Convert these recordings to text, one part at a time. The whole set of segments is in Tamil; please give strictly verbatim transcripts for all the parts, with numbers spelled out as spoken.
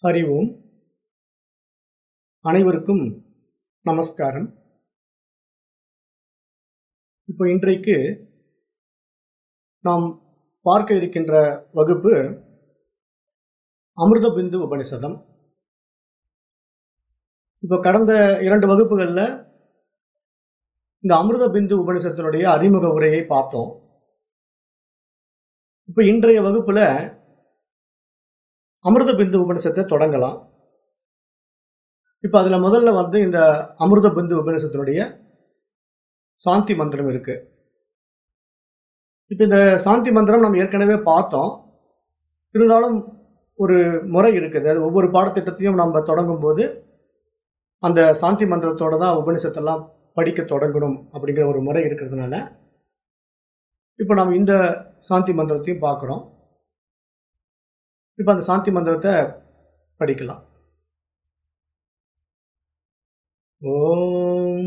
ஹரி ஓம். அனைவருக்கும் நமஸ்காரம். இப்போ இன்றைக்கு நாம் பார்க்க இருக்கின்ற வகுப்பு அமிர்த பிந்து உபனிஷதம். இப்போ கடந்த இரண்டு வகுப்புகளில் இந்த அமிர்த பிந்து உபனிஷத்தினுடைய அறிமுக உரையை பார்த்தோம். இப்போ இன்றைய வகுப்புல அமிர்த பிந்து உபனிஷத்தை தொடங்கலாம். இப்ப அதுல முதல்ல வந்து இந்த அமிர்த பிந்து உபனிஷத்தினுடைய சாந்தி மந்திரம் இருக்கு. இப்ப இந்த சாந்தி மந்திரம் நம்ம ஏற்கனவே பார்த்தோம். இருந்தாலும் ஒரு முறை இருக்குது. அது ஒவ்வொரு பாடத்திட்டத்தையும் நம்ம தொடங்கும் போது அந்த சாந்தி மந்திரத்தோட தான் உபனிஷத்தெல்லாம் படிக்க தொடங்கணும் அப்படிங்கிற ஒரு முறை இருக்கிறதுனால இப்ப நம்ம இந்த சாந்தி மந்திரத்தையும் பார்க்கிறோம். இப்ப அந்த சாந்தி மந்திரத்தை படிக்கலாம். ஓம்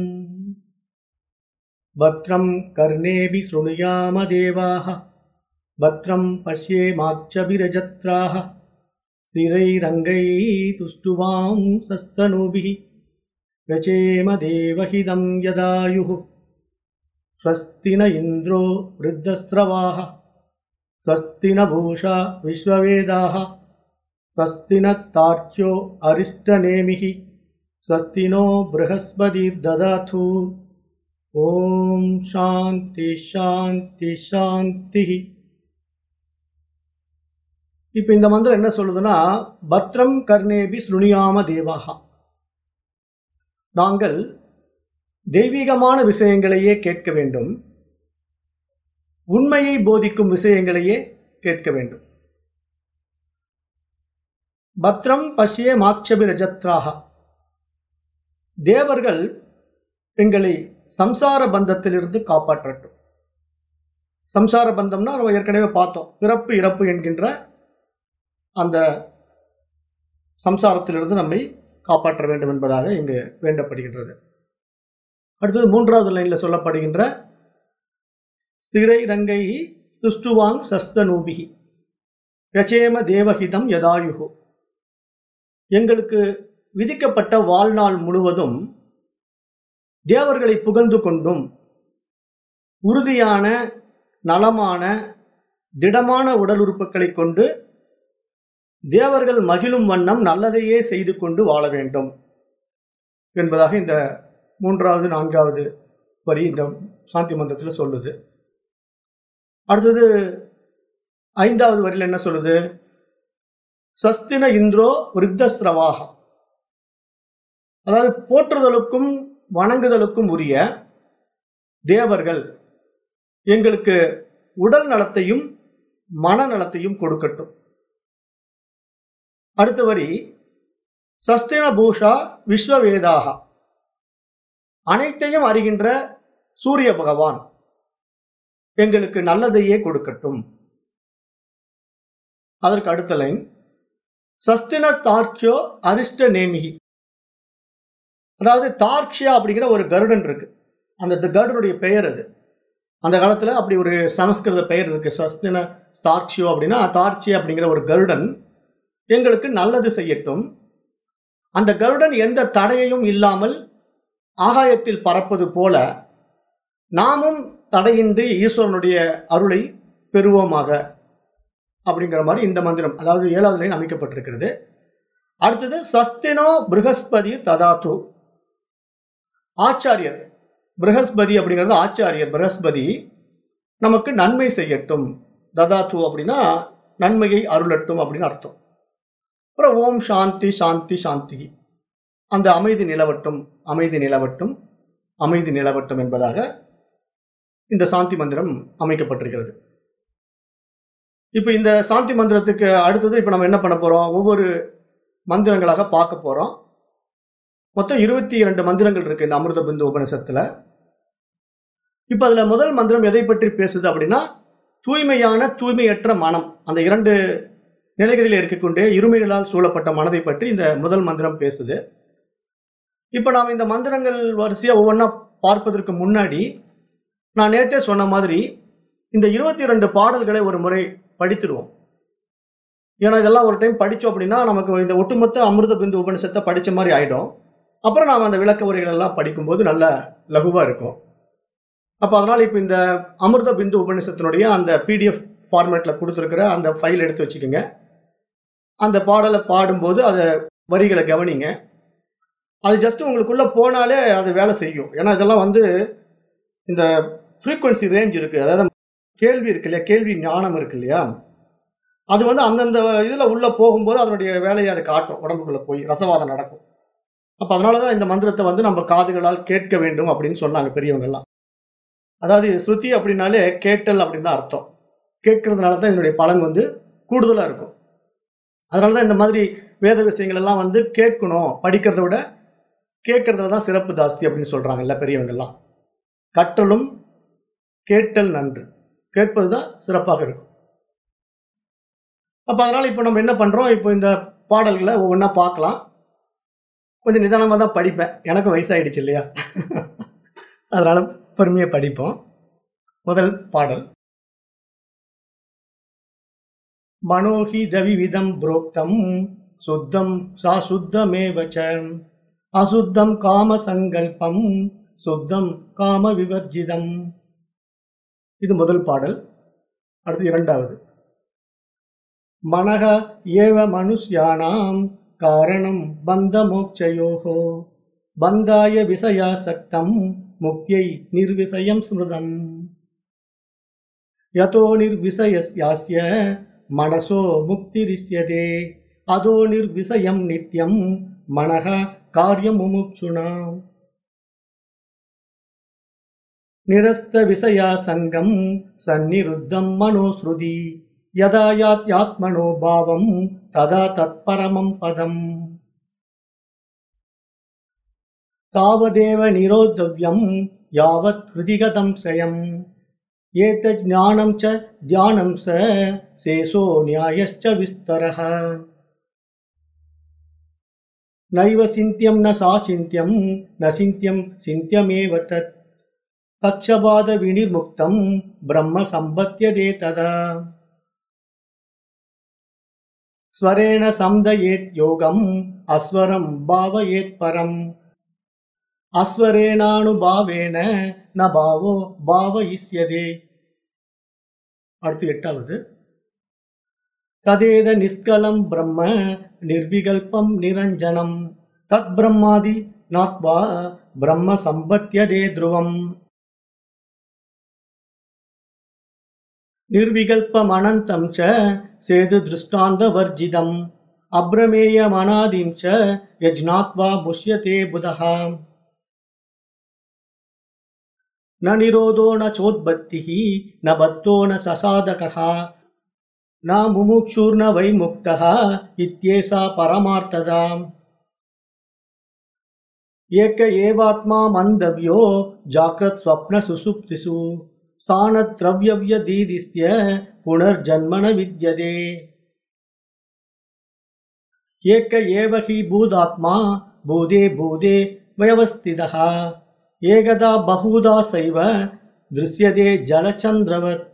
பத்ரம் கர்ணேபி ஸ்ருணுயாம தேவாஹ பத்ரம் பஷ்யேமாச்சபிரஜத்ராஹ ஸ்திரைரங்கை துஷ்டுவாம் சஸ்தனூபிஹி ரசேம தேவஹிதம் யதாயுஹு ஸ்வஸ்தி ந இந்திரோ விருத்தஸ்ரவாஹ ஸ்வஸ்தி ந பூஷா விஸ்வவேதாஹ ஸ்வஸ்தி ந தார்க்யோ அரிஷ்டநேமிஹி ஸ்வஸ்தி நோ ப்ரஹஸ்பதிர் ததாது. ஓம் சாந்தி சாந்தி சாந்தி. இப்ப இந்த மந்திரம் என்ன சொல்லுதுன்னா, பத்ரம் கர்ணேபி ஸ்ருணுயாம தேவாஹா, நாங்கள் தெய்வீகமான விஷயங்களையே கேட்க வேண்டும், உண்மையை போதிக்கும் விஷயங்களையே கேட்க வேண்டும். பத்ரம் பஷ்யே மாட்சபிரஜத்ராஹா, தேவர்கள் எங்களை சம்சார பந்தத்திலிருந்து காப்பாற்றட்டும். சம்சார பந்தம்னா நம்ம ஏற்கனவே பார்த்தோம், பிறப்பு இறப்பு என்கின்ற அந்த சம்சாரத்திலிருந்து நம்மை காப்பாற்ற வேண்டும் என்பதாக இங்கு வேண்டப்படுகின்றது. அடுத்தது மூன்றாவது லைன்ல சொல்லப்படுகின்ற ஸ்திரை ரங்கை துஷ்டுவாங் சஸ்தனூபிஹி ரசேம தேவஹிதம் யதாயுஹு, எங்களுக்கு விதிக்கப்பட்ட வாழ்நாள் முழுவதும் தேவர்களை புகழ்ந்து கொண்டும் உறுதியான நலமான திடமான உடல் உறுப்புகளை கொண்டு தேவர்கள் மகிழும் வண்ணம் நல்லதையே செய்து கொண்டு வாழ வேண்டும் என்பதாக இந்த மூன்றாவது நான்காவது வரி இந்த சாந்தி மந்திரத்தில் சொல்லுது. அடுத்தது ஐந்தாவது வரியில் என்ன சொல்லுது? சஸ்தின இந்திரோ விருத்தஸ்ரவாக, அதாவது போற்றுதலுக்கும் வணங்குதலுக்கும் உரிய தேவர்கள் எங்களுக்கு உடல் நலத்தையும் மனநலத்தையும் கொடுக்கட்டும். அடுத்த வரி சஸ்தின பூஷா விஸ்வவேதாக, அனைத்தையும் அறிகின்ற சூரிய பகவான் எங்களுக்கு நல்லதையே கொடுக்கட்டும். அதற்கு அடுத்த லைன் சஸ்தின தார்க்யோ அரிஷ்ட நேமிகி, அதாவது தார்க்ஷியா அப்படிங்கிற ஒரு கருடன் இருக்கு. அந்த கருடனுடைய பெயர் அது. அந்த காலத்துல அப்படி ஒரு சமஸ்கிருத பெயர் இருக்கு, ஸ்வஸ்தின தார்க்ஷியோ அப்படின்னா. தார்ச்சி அப்படிங்கிற ஒரு கருடன் எங்களுக்கு நல்லது செய்யட்டும். அந்த கருடன் எந்த தடையையும் இல்லாமல் ஆகாயத்தில் பறப்பது போல நாமும் தடையின்றி ஈஸ்வரனுடைய அருளை பெறுவோமாக அப்படிங்கிற மாதிரி இந்த மந்திரம், அதாவது ஏழாவது லைன் அமைக்கப்பட்டிருக்கிறது. அடுத்தது சஸ்தினோ ப்ரஹஸ்பதி ததாது, ஆச்சாரியர் ப்ரஹஸ்பதி அப்படிங்கிறது ஆச்சாரியர் ப்ரஹஸ்பதி நமக்கு நன்மை செய்யட்டும். ததாத்து அப்படின்னா நன்மையை அருளட்டும் அப்படின்னு அர்த்தம். அப்புறம் ஓம் சாந்தி சாந்தி சாந்தி, அந்த அமைதி நிலவட்டும் அமைதி நிலவட்டும் அமைதி நிலவட்டும் என்பதாக இந்த சாந்தி மந்திரம் அமைக்கப்பட்டிருக்கிறது. இப்ப இந்த சாந்தி மந்திரத்துக்கு அடுத்தது இப்ப நம்ம என்ன பண்ண போறோம்? ஒவ்வொரு மந்திரங்களாக பார்க்க போறோம். மொத்தம் இருபத்தி இரண்டு மந்திரங்கள் இருக்கு இந்த அமிர்த பிந்து உபனிஷத்துல. இப்ப அதுல முதல் மந்திரம் எதை பற்றி பேசுது அப்படின்னா, தூய்மையான தூய்மையற்ற மனம், அந்த இரண்டு நிலைகளில் இருக்கக்கொண்டே இருமைகளால் சூழப்பட்ட மனதை பற்றி இந்த முதல் மந்திரம் பேசுது. இப்ப நாம் இந்த மந்திரங்கள் வரிசையா ஒவ்வொன்றா பார்ப்பதற்கு முன்னாடி நான் நேற்றே சொன்ன மாதிரி இந்த இருபத்தி இரண்டு பாடல்களை ஒரு முறை படித்துடுவோம். ஏன்னா இதெல்லாம் ஒரு டைம் படித்தோம் அப்படின்னா நமக்கு இந்த ஒட்டுமொத்த அமிர்த பிந்து உபனிஷத்தை படித்த மாதிரி ஆகிடும். அப்புறம் நாம் அந்த விளக்க உரைகள் எல்லாம் படிக்கும்போது நல்ல லகுவாக இருக்கும். அப்போ அதனால் இப்போ இந்த அமிர்த பிந்து உபனிஷத்தினுடைய அந்த பிடிஎஃப் ஃபார்மேட்டில் கொடுத்துருக்கிற அந்த ஃபைல் எடுத்து வச்சுக்கோங்க. அந்த பாடலை பாடும்போது அதை வரிகளை கவனிங்க. அது ஜஸ்ட் உங்களுக்குள்ளே போனாலே அது வேலை செய்யும். ஏன்னா இதெல்லாம் வந்து இந்த ஃப்ரீக்வன்சி ரேஞ்ச் இருக்குது, அதாவது கேள்வி இருக்கு இல்லையா, கேள்வி ஞானம் இருக்கு இல்லையா, அது வந்து அந்தந்த இதில் உள்ளே போகும்போது அதனுடைய வேலையை அதை காட்டும், உடம்புக்குள்ளே போய் ரசவாதம் நடக்கும். அப்போ அதனால தான் இந்த மந்திரத்தை வந்து நம்ம காதுகளால் கேட்க வேண்டும் அப்படின்னு சொன்னாங்க பெரியவங்கெல்லாம். அதாவது ஸ்ருதி அப்படின்னாலே கேட்டல் அப்படின்னு தான் அர்த்தம். கேட்கறதுனால தான் இதனுடைய பலன் வந்து கூடுதலாக இருக்கும். அதனால தான் இந்த மாதிரி வேத விஷயங்கள் எல்லாம் வந்து கேட்கணும், படிக்கிறத விட கேட்கறதுல தான் சிறப்பு ஜாஸ்தி அப்படின்னு சொல்றாங்கல்ல பெரியவங்கெல்லாம். கற்றலும் கேட்டல் நன்று, கேட்பது தான் சிறப்பாக இருக்கும். அப்போ அதனால இப்போ நம்ம என்ன பண்றோம், இப்போ இந்த பாடல்களை ஒவ்வொன்றா பார்க்கலாம். கொஞ்சம் நிதானமாக தான் படிப்பேன், எனக்கும் வயசாயிடுச்சு இல்லையா, அதனால பொறுமையாக படிப்போம். முதல் பாடல். மனோஹி தவிவிதம் புரோக்தம் சுத்தம் சாசுத்தமேவச அசுத்தம் காம சங்கல்பம் சுத்தம் காம விவர்ஜிதம். இது முதல் பாடல். அடுத்து இரண்டாவது. மனஹ ஏவ மனுஷ்யானாம் காரணம் பந்த மோக்ஷயோஹோ பந்தாய விஷயாசக்தம் முக்தியை நிர்விஷயம் ஸ்மிருதம். யதோ நிர்விஷயஸ்யாஸ்ய மனசோ முக்திரிஷ்யதே அதோ நிர்விஷயம் நித்யம் மனஹ காரியம் முமுக்ஷுனா. நிரஸ்த விஷயா சங்கம் சந்நிருத்தம் மனோஸ்ருதி யதா யாத்யாத்மனோ பாவம் ததா தத்பரமம் பதம். தாவதேவ நிரோதவ்யம் யாவத் ஹிருதிகதம் சயம் ஏதத் ஞானம் ச தியானம் ச சேஷோ நியாயஸ்ச விஸ்தரஹ. நைவ சிந்தியம் ந சாசிந்தியம் ந சிந்தியம் சிந்தியமேவ தத் பக்ஷபாத விநிர்முக்தம் பிரம்ம சம்பத்யதே ததா. ஸ்வரேண சம்தயேத் யோகம் அஸ்வரம் பாவயேத் பரம் அஸ்வரேணானுபாவேன ந பாவோ பாவயிஷ்யதே. அடுத்து எட்டாவது. ததேத நிஷ்கலம் பிரம்ம நிர்விகல்பம் நிரஞ்சனம் தத் பிரம்மாதி நாத்வா பிரம்ம சம்பத்யதே த்ருவம். நிர்விகல்பம் அனந்தம் ச சேது திருஷ்டாந்த வர்ஜிதம் அப்ரமேயம் அநாதிம் ச யஜ்ஞாத்வா முஷ்யதே புதஹா. ந நிரோதோ ந சோத்பத்திஹ ந பத்தோ ந சசாதகஹ ந முமுக்ஷுர்ன வைமுக்தஹ இத்யேஷா பரமார்த்ததா. ஏக ஏவாத்மா மந்தவ்யோ ஜாக்ரத் ஸ்வப்ன சுசுப்திஷு ஸ்தானத்ரவ்யவ்யதீதிஸ்ய புனர்ஜன்மன வித்யதே. ஏக ஏவ ஹி பூதாத்மா பூதே பூதே வயவஸ்திதஹ ஏகதா பஹூதா சைவ திருஷ்யதே ஜலச்சந்திரவத்.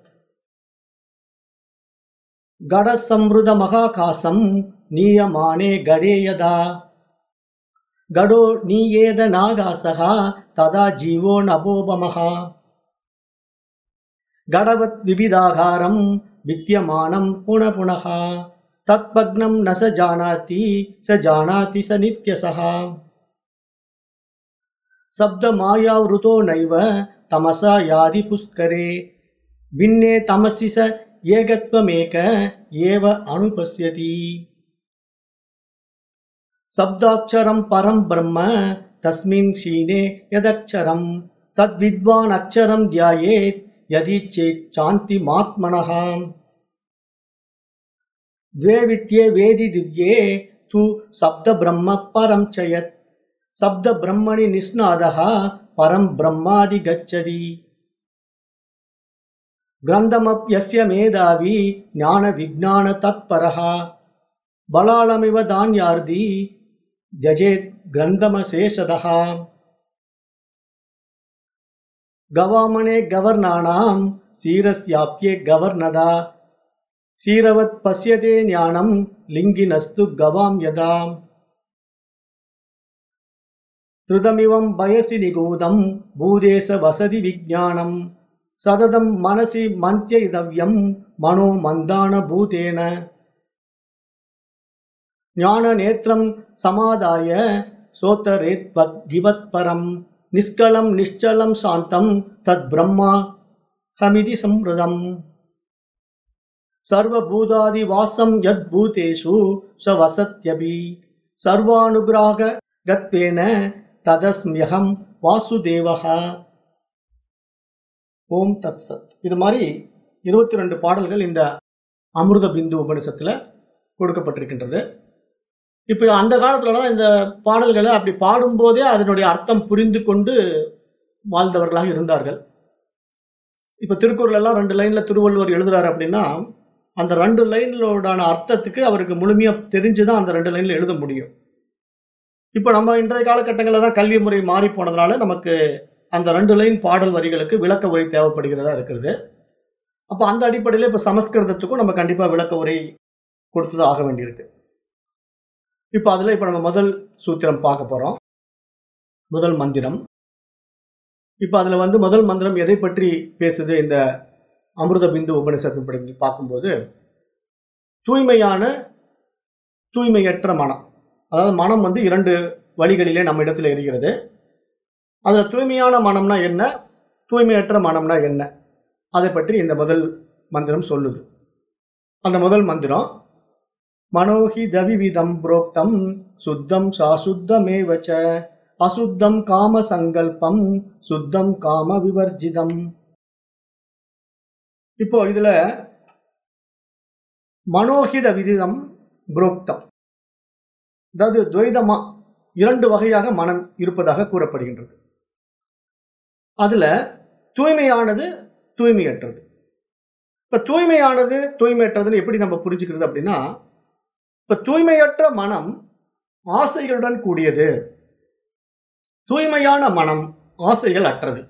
கட சம்ருத மகாகாசம் நீயமானே கடே யதா கடோ நீயேத நாகாசஹ ததா ஜீவோ நபோபமஹ. கடவத் விவிதாகாரம் வித்யமானம் புன புனஹ தத்பக்னம் ந ச ஜானாதி ச ஜானாதி ச நித்யசஹ. சப்த மாயாவ்ருதோ நைவ தமசா யாதி புஷ்கரே விண்ணே தமசி ச ஏகத்வமேக ஏவ அனுபஸ்யதி. சப்தாட்சரம் பரம் பிரம்ம தஸ்மின் க்ஷீணே யதக்ஷரம் தத் வித்வான் அக்ஷரம் தியாயேத் யதி சேத் சாந்தி மாத்மனஹ. द्वे वित्ये वेदि दिव्ये तु शब्द ब्रह्म परम चयत् शब्द ब्रह्मणि निस्नादः परम ब्रह्मादि गच्छति. ग्रन्थमप्यस्य मेधावी ज्ञान विज्ञान तत्परः बलालमिव दान्यार्दी त्यजेत् ग्रन्थमशेषदः. गवामने गवर्णानां क्षीरस्याप्ये गवर्णदा சீரவத் பசியதே ஞானம் லிங்கினஸ்து கவாம் யதாம் ருதமிவம் பயசி நிகூதம் பூதேச வசதி விஜானம் சததம் மனசி மந்தியதவ்யம் மனோ மந்தான பூதேன ஞான நேத்திரம் சமாதாய சோத்தரேத்வத் கிவத் பரம் நிஷ்கலம் நிश्चலம் சாந்தம் தத் பிரம்மா ஹமிதி சம்ருதம் சர்வபூதாதி வாசம் யத் பூதேஷு சவசத்யபி சர்வானுகிராக கத்வேன ததஸ்ம்யஹம் வாசுதேவஹ. ஓம் தத் சத். இது மாதிரி இருபத்தி ரெண்டு பாடல்கள் இந்த அமிர்த பிந்து உபனிஷத்துல கொடுக்கப்பட்டிருக்கின்றது. இப்போ அந்த காலத்துலலாம் இந்த பாடல்களை அப்படி பாடும்போதே அதனுடைய அர்த்தம் புரிந்து கொண்டு வாழ்ந்தவர்களாக இருந்தார்கள். இப்போ திருக்குறள் எல்லாம் ரெண்டு லைன்ல திருவள்ளுவர் எழுதுறாரு அப்படின்னா அந்த ரெண்டு லைன்லோடான அர்த்தத்துக்கு அவருக்கு முழுமையா தெரிஞ்சுதான் அந்த ரெண்டு லைன்ல எழுத முடியும். இப்போ நம்ம இன்றைய காலகட்டங்களில் தான் கல்வி முறை மாறி போனதுனால நமக்கு அந்த ரெண்டு லைன் பாடல் வரிகளுக்கு விளக்க உரை தேவைப்படுகிறதா இருக்கிறது. அப்போ அந்த அடிப்படையில் இப்போ சமஸ்கிருதத்துக்கும் நம்ம கண்டிப்பா விளக்க உரை கொடுத்துதான் ஆக வேண்டியிருக்கு. இப்போ அதுல இப்போ நம்ம முதல் சூத்திரம் பார்க்க போறோம், முதல் மந்திரம். இப்போ அதுல வந்து முதல் மந்திரம் எதை பற்றி பேசுது? இந்த அமிர்த பிந்து உபனிஷத்து படி பார்க்கும்போது தூய்மையான தூய்மையற்ற மனம், அதாவது மனம் வந்து இரண்டு வழிகளிலே நம்ம இடத்துல இருக்கிறது. அதுல தூய்மையான மனம்னா என்ன, தூய்மையற்ற மனம்னா என்ன, அதை பற்றி இந்த முதல் மந்திரம் சொல்லுது. அந்த முதல் மந்திரம் மனோஹி தவிவிதம் புரோக்தம் சுத்தம் சாசுத்தமேவச்ச அசுத்தம் காம சங்கல்பம் சுத்தம் காம விவர்ஜிதம். இப்போ இதுல மனோஹித விதிதம் புரோக்தம், அதாவது துவைதமா இரண்டு வகையாக மனம் இருப்பதாக கூறப்படுகின்றது. அதுல தூய்மையானது தூய்மையற்றது. இப்ப தூய்மையானது தூய்மையற்றதுன்னு எப்படி நம்ம புரிஞ்சுக்கிறது அப்படின்னா, இப்ப தூய்மையற்ற மனம் ஆசைகளுடன் கூடியது, தூய்மையான மனம் ஆசைகள் அற்றது.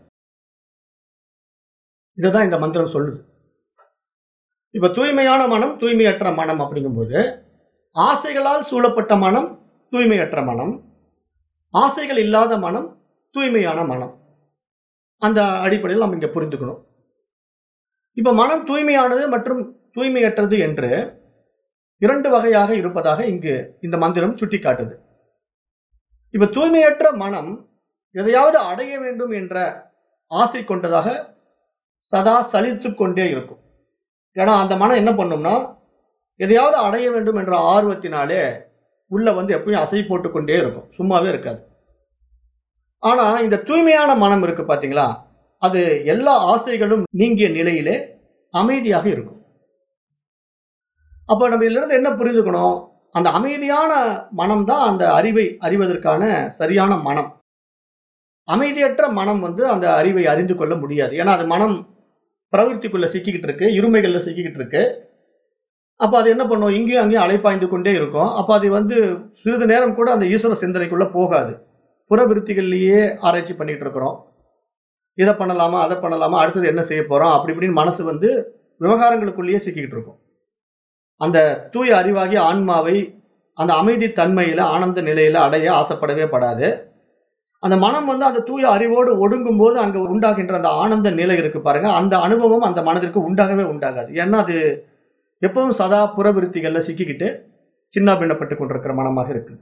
இதுதான் இந்த மந்திரம் சொல்லுது. இப்ப தூய்மையான மனம் தூய்மையற்ற மனம் அப்படிங்கும்போது ஆசைகளால் சூழப்பட்ட மனம் தூய்மையற்ற மனம், ஆசைகள் இல்லாத மனம் தூய்மையான மனம். அந்த அடிப்படையில் நாம் இங்க புரிந்துக்கணும். இப்ப மனம் தூய்மையானது மற்றும் தூய்மையற்றது என்று இரண்டு வகையாக இருப்பதாக இங்கு இந்த மந்திரம் சுட்டி காட்டுது. இப்ப தூய்மையற்ற மனம் எதையாவது அடைய வேண்டும் என்ற ஆசை கொண்டதாக சதா சலித்து கொண்டே இருக்கும். ஏன்னா அந்த மனம் என்ன பண்ணும்னா எதையாவது அடைய வேண்டும் என்ற ஆர்வத்தினாலே உள்ள வந்து எப்பயும் அசை போட்டு கொண்டே இருக்கும், சும்மாவே இருக்காது. ஆனா இந்த தூய்மையான மனம் இருக்கு பாத்தீங்களா, அது எல்லா ஆசைகளும் நீங்கிய நிலையிலே அமைதியாக இருக்கும். அப்ப நம்ம இதுல இருந்து என்ன புரிஞ்சுக்கணும், அந்த அமைதியான மனம் தான் அந்த அறிவை அறிவதற்கான சரியான மனம். அமைதியற்ற மனம் வந்து அந்த அறிவை அறிந்து கொள்ள முடியாது. ஏன்னா அது மனம் பிரவൃத்திக்குள்ள சிக்கிக்கிட்டு இருக்கு, இருமைகள்ல சிக்கிக்கிட்டு இருக்கு. அப்ப அது என்ன பண்ணும், இங்கேயும் அங்கேயும் அலைப்பாய்ந்து கொண்டே இருக்கும். அப்ப அது வந்து சிறிது நேரம் கூட அந்த ஈஸ்வர சிந்தனைக்குள்ள போகாது. புறவிருத்திகள்லயே ஆராய்ச்சி பண்ணிட்டு இருக்கிறோம், இதை பண்ணலாமா அதை பண்ணலாமா அடுத்தது என்ன செய்ய போறோம் அப்படி இப்படின்னு மனசு வந்து விவகாரங்களுக்குள்ளேயே சிக்கிக்கிட்டு இருக்கும். அந்த தூய அறிவாகி ஆன்மாவை அந்த அமைதி தன்மையில ஆனந்த நிலையில அடைய ஆசைப்படவே படாது. அந்த மனம் வந்து அந்த தூய அறிவோடு ஒடுங்கும் போது அங்க உண்டாகின்ற அந்த ஆனந்த நிலை இருக்கு பாருங்க, அந்த அனுபவம் அந்த மனதிற்கு உண்டாகவே உண்டாகாது. ஏன்னா அது எப்பவும் சதா புறவிருத்திகள்ல சிக்கிக்கிட்டு சின்ன பின்னப்பட்டு கொண்டிருக்கிற மனமாக இருக்கு.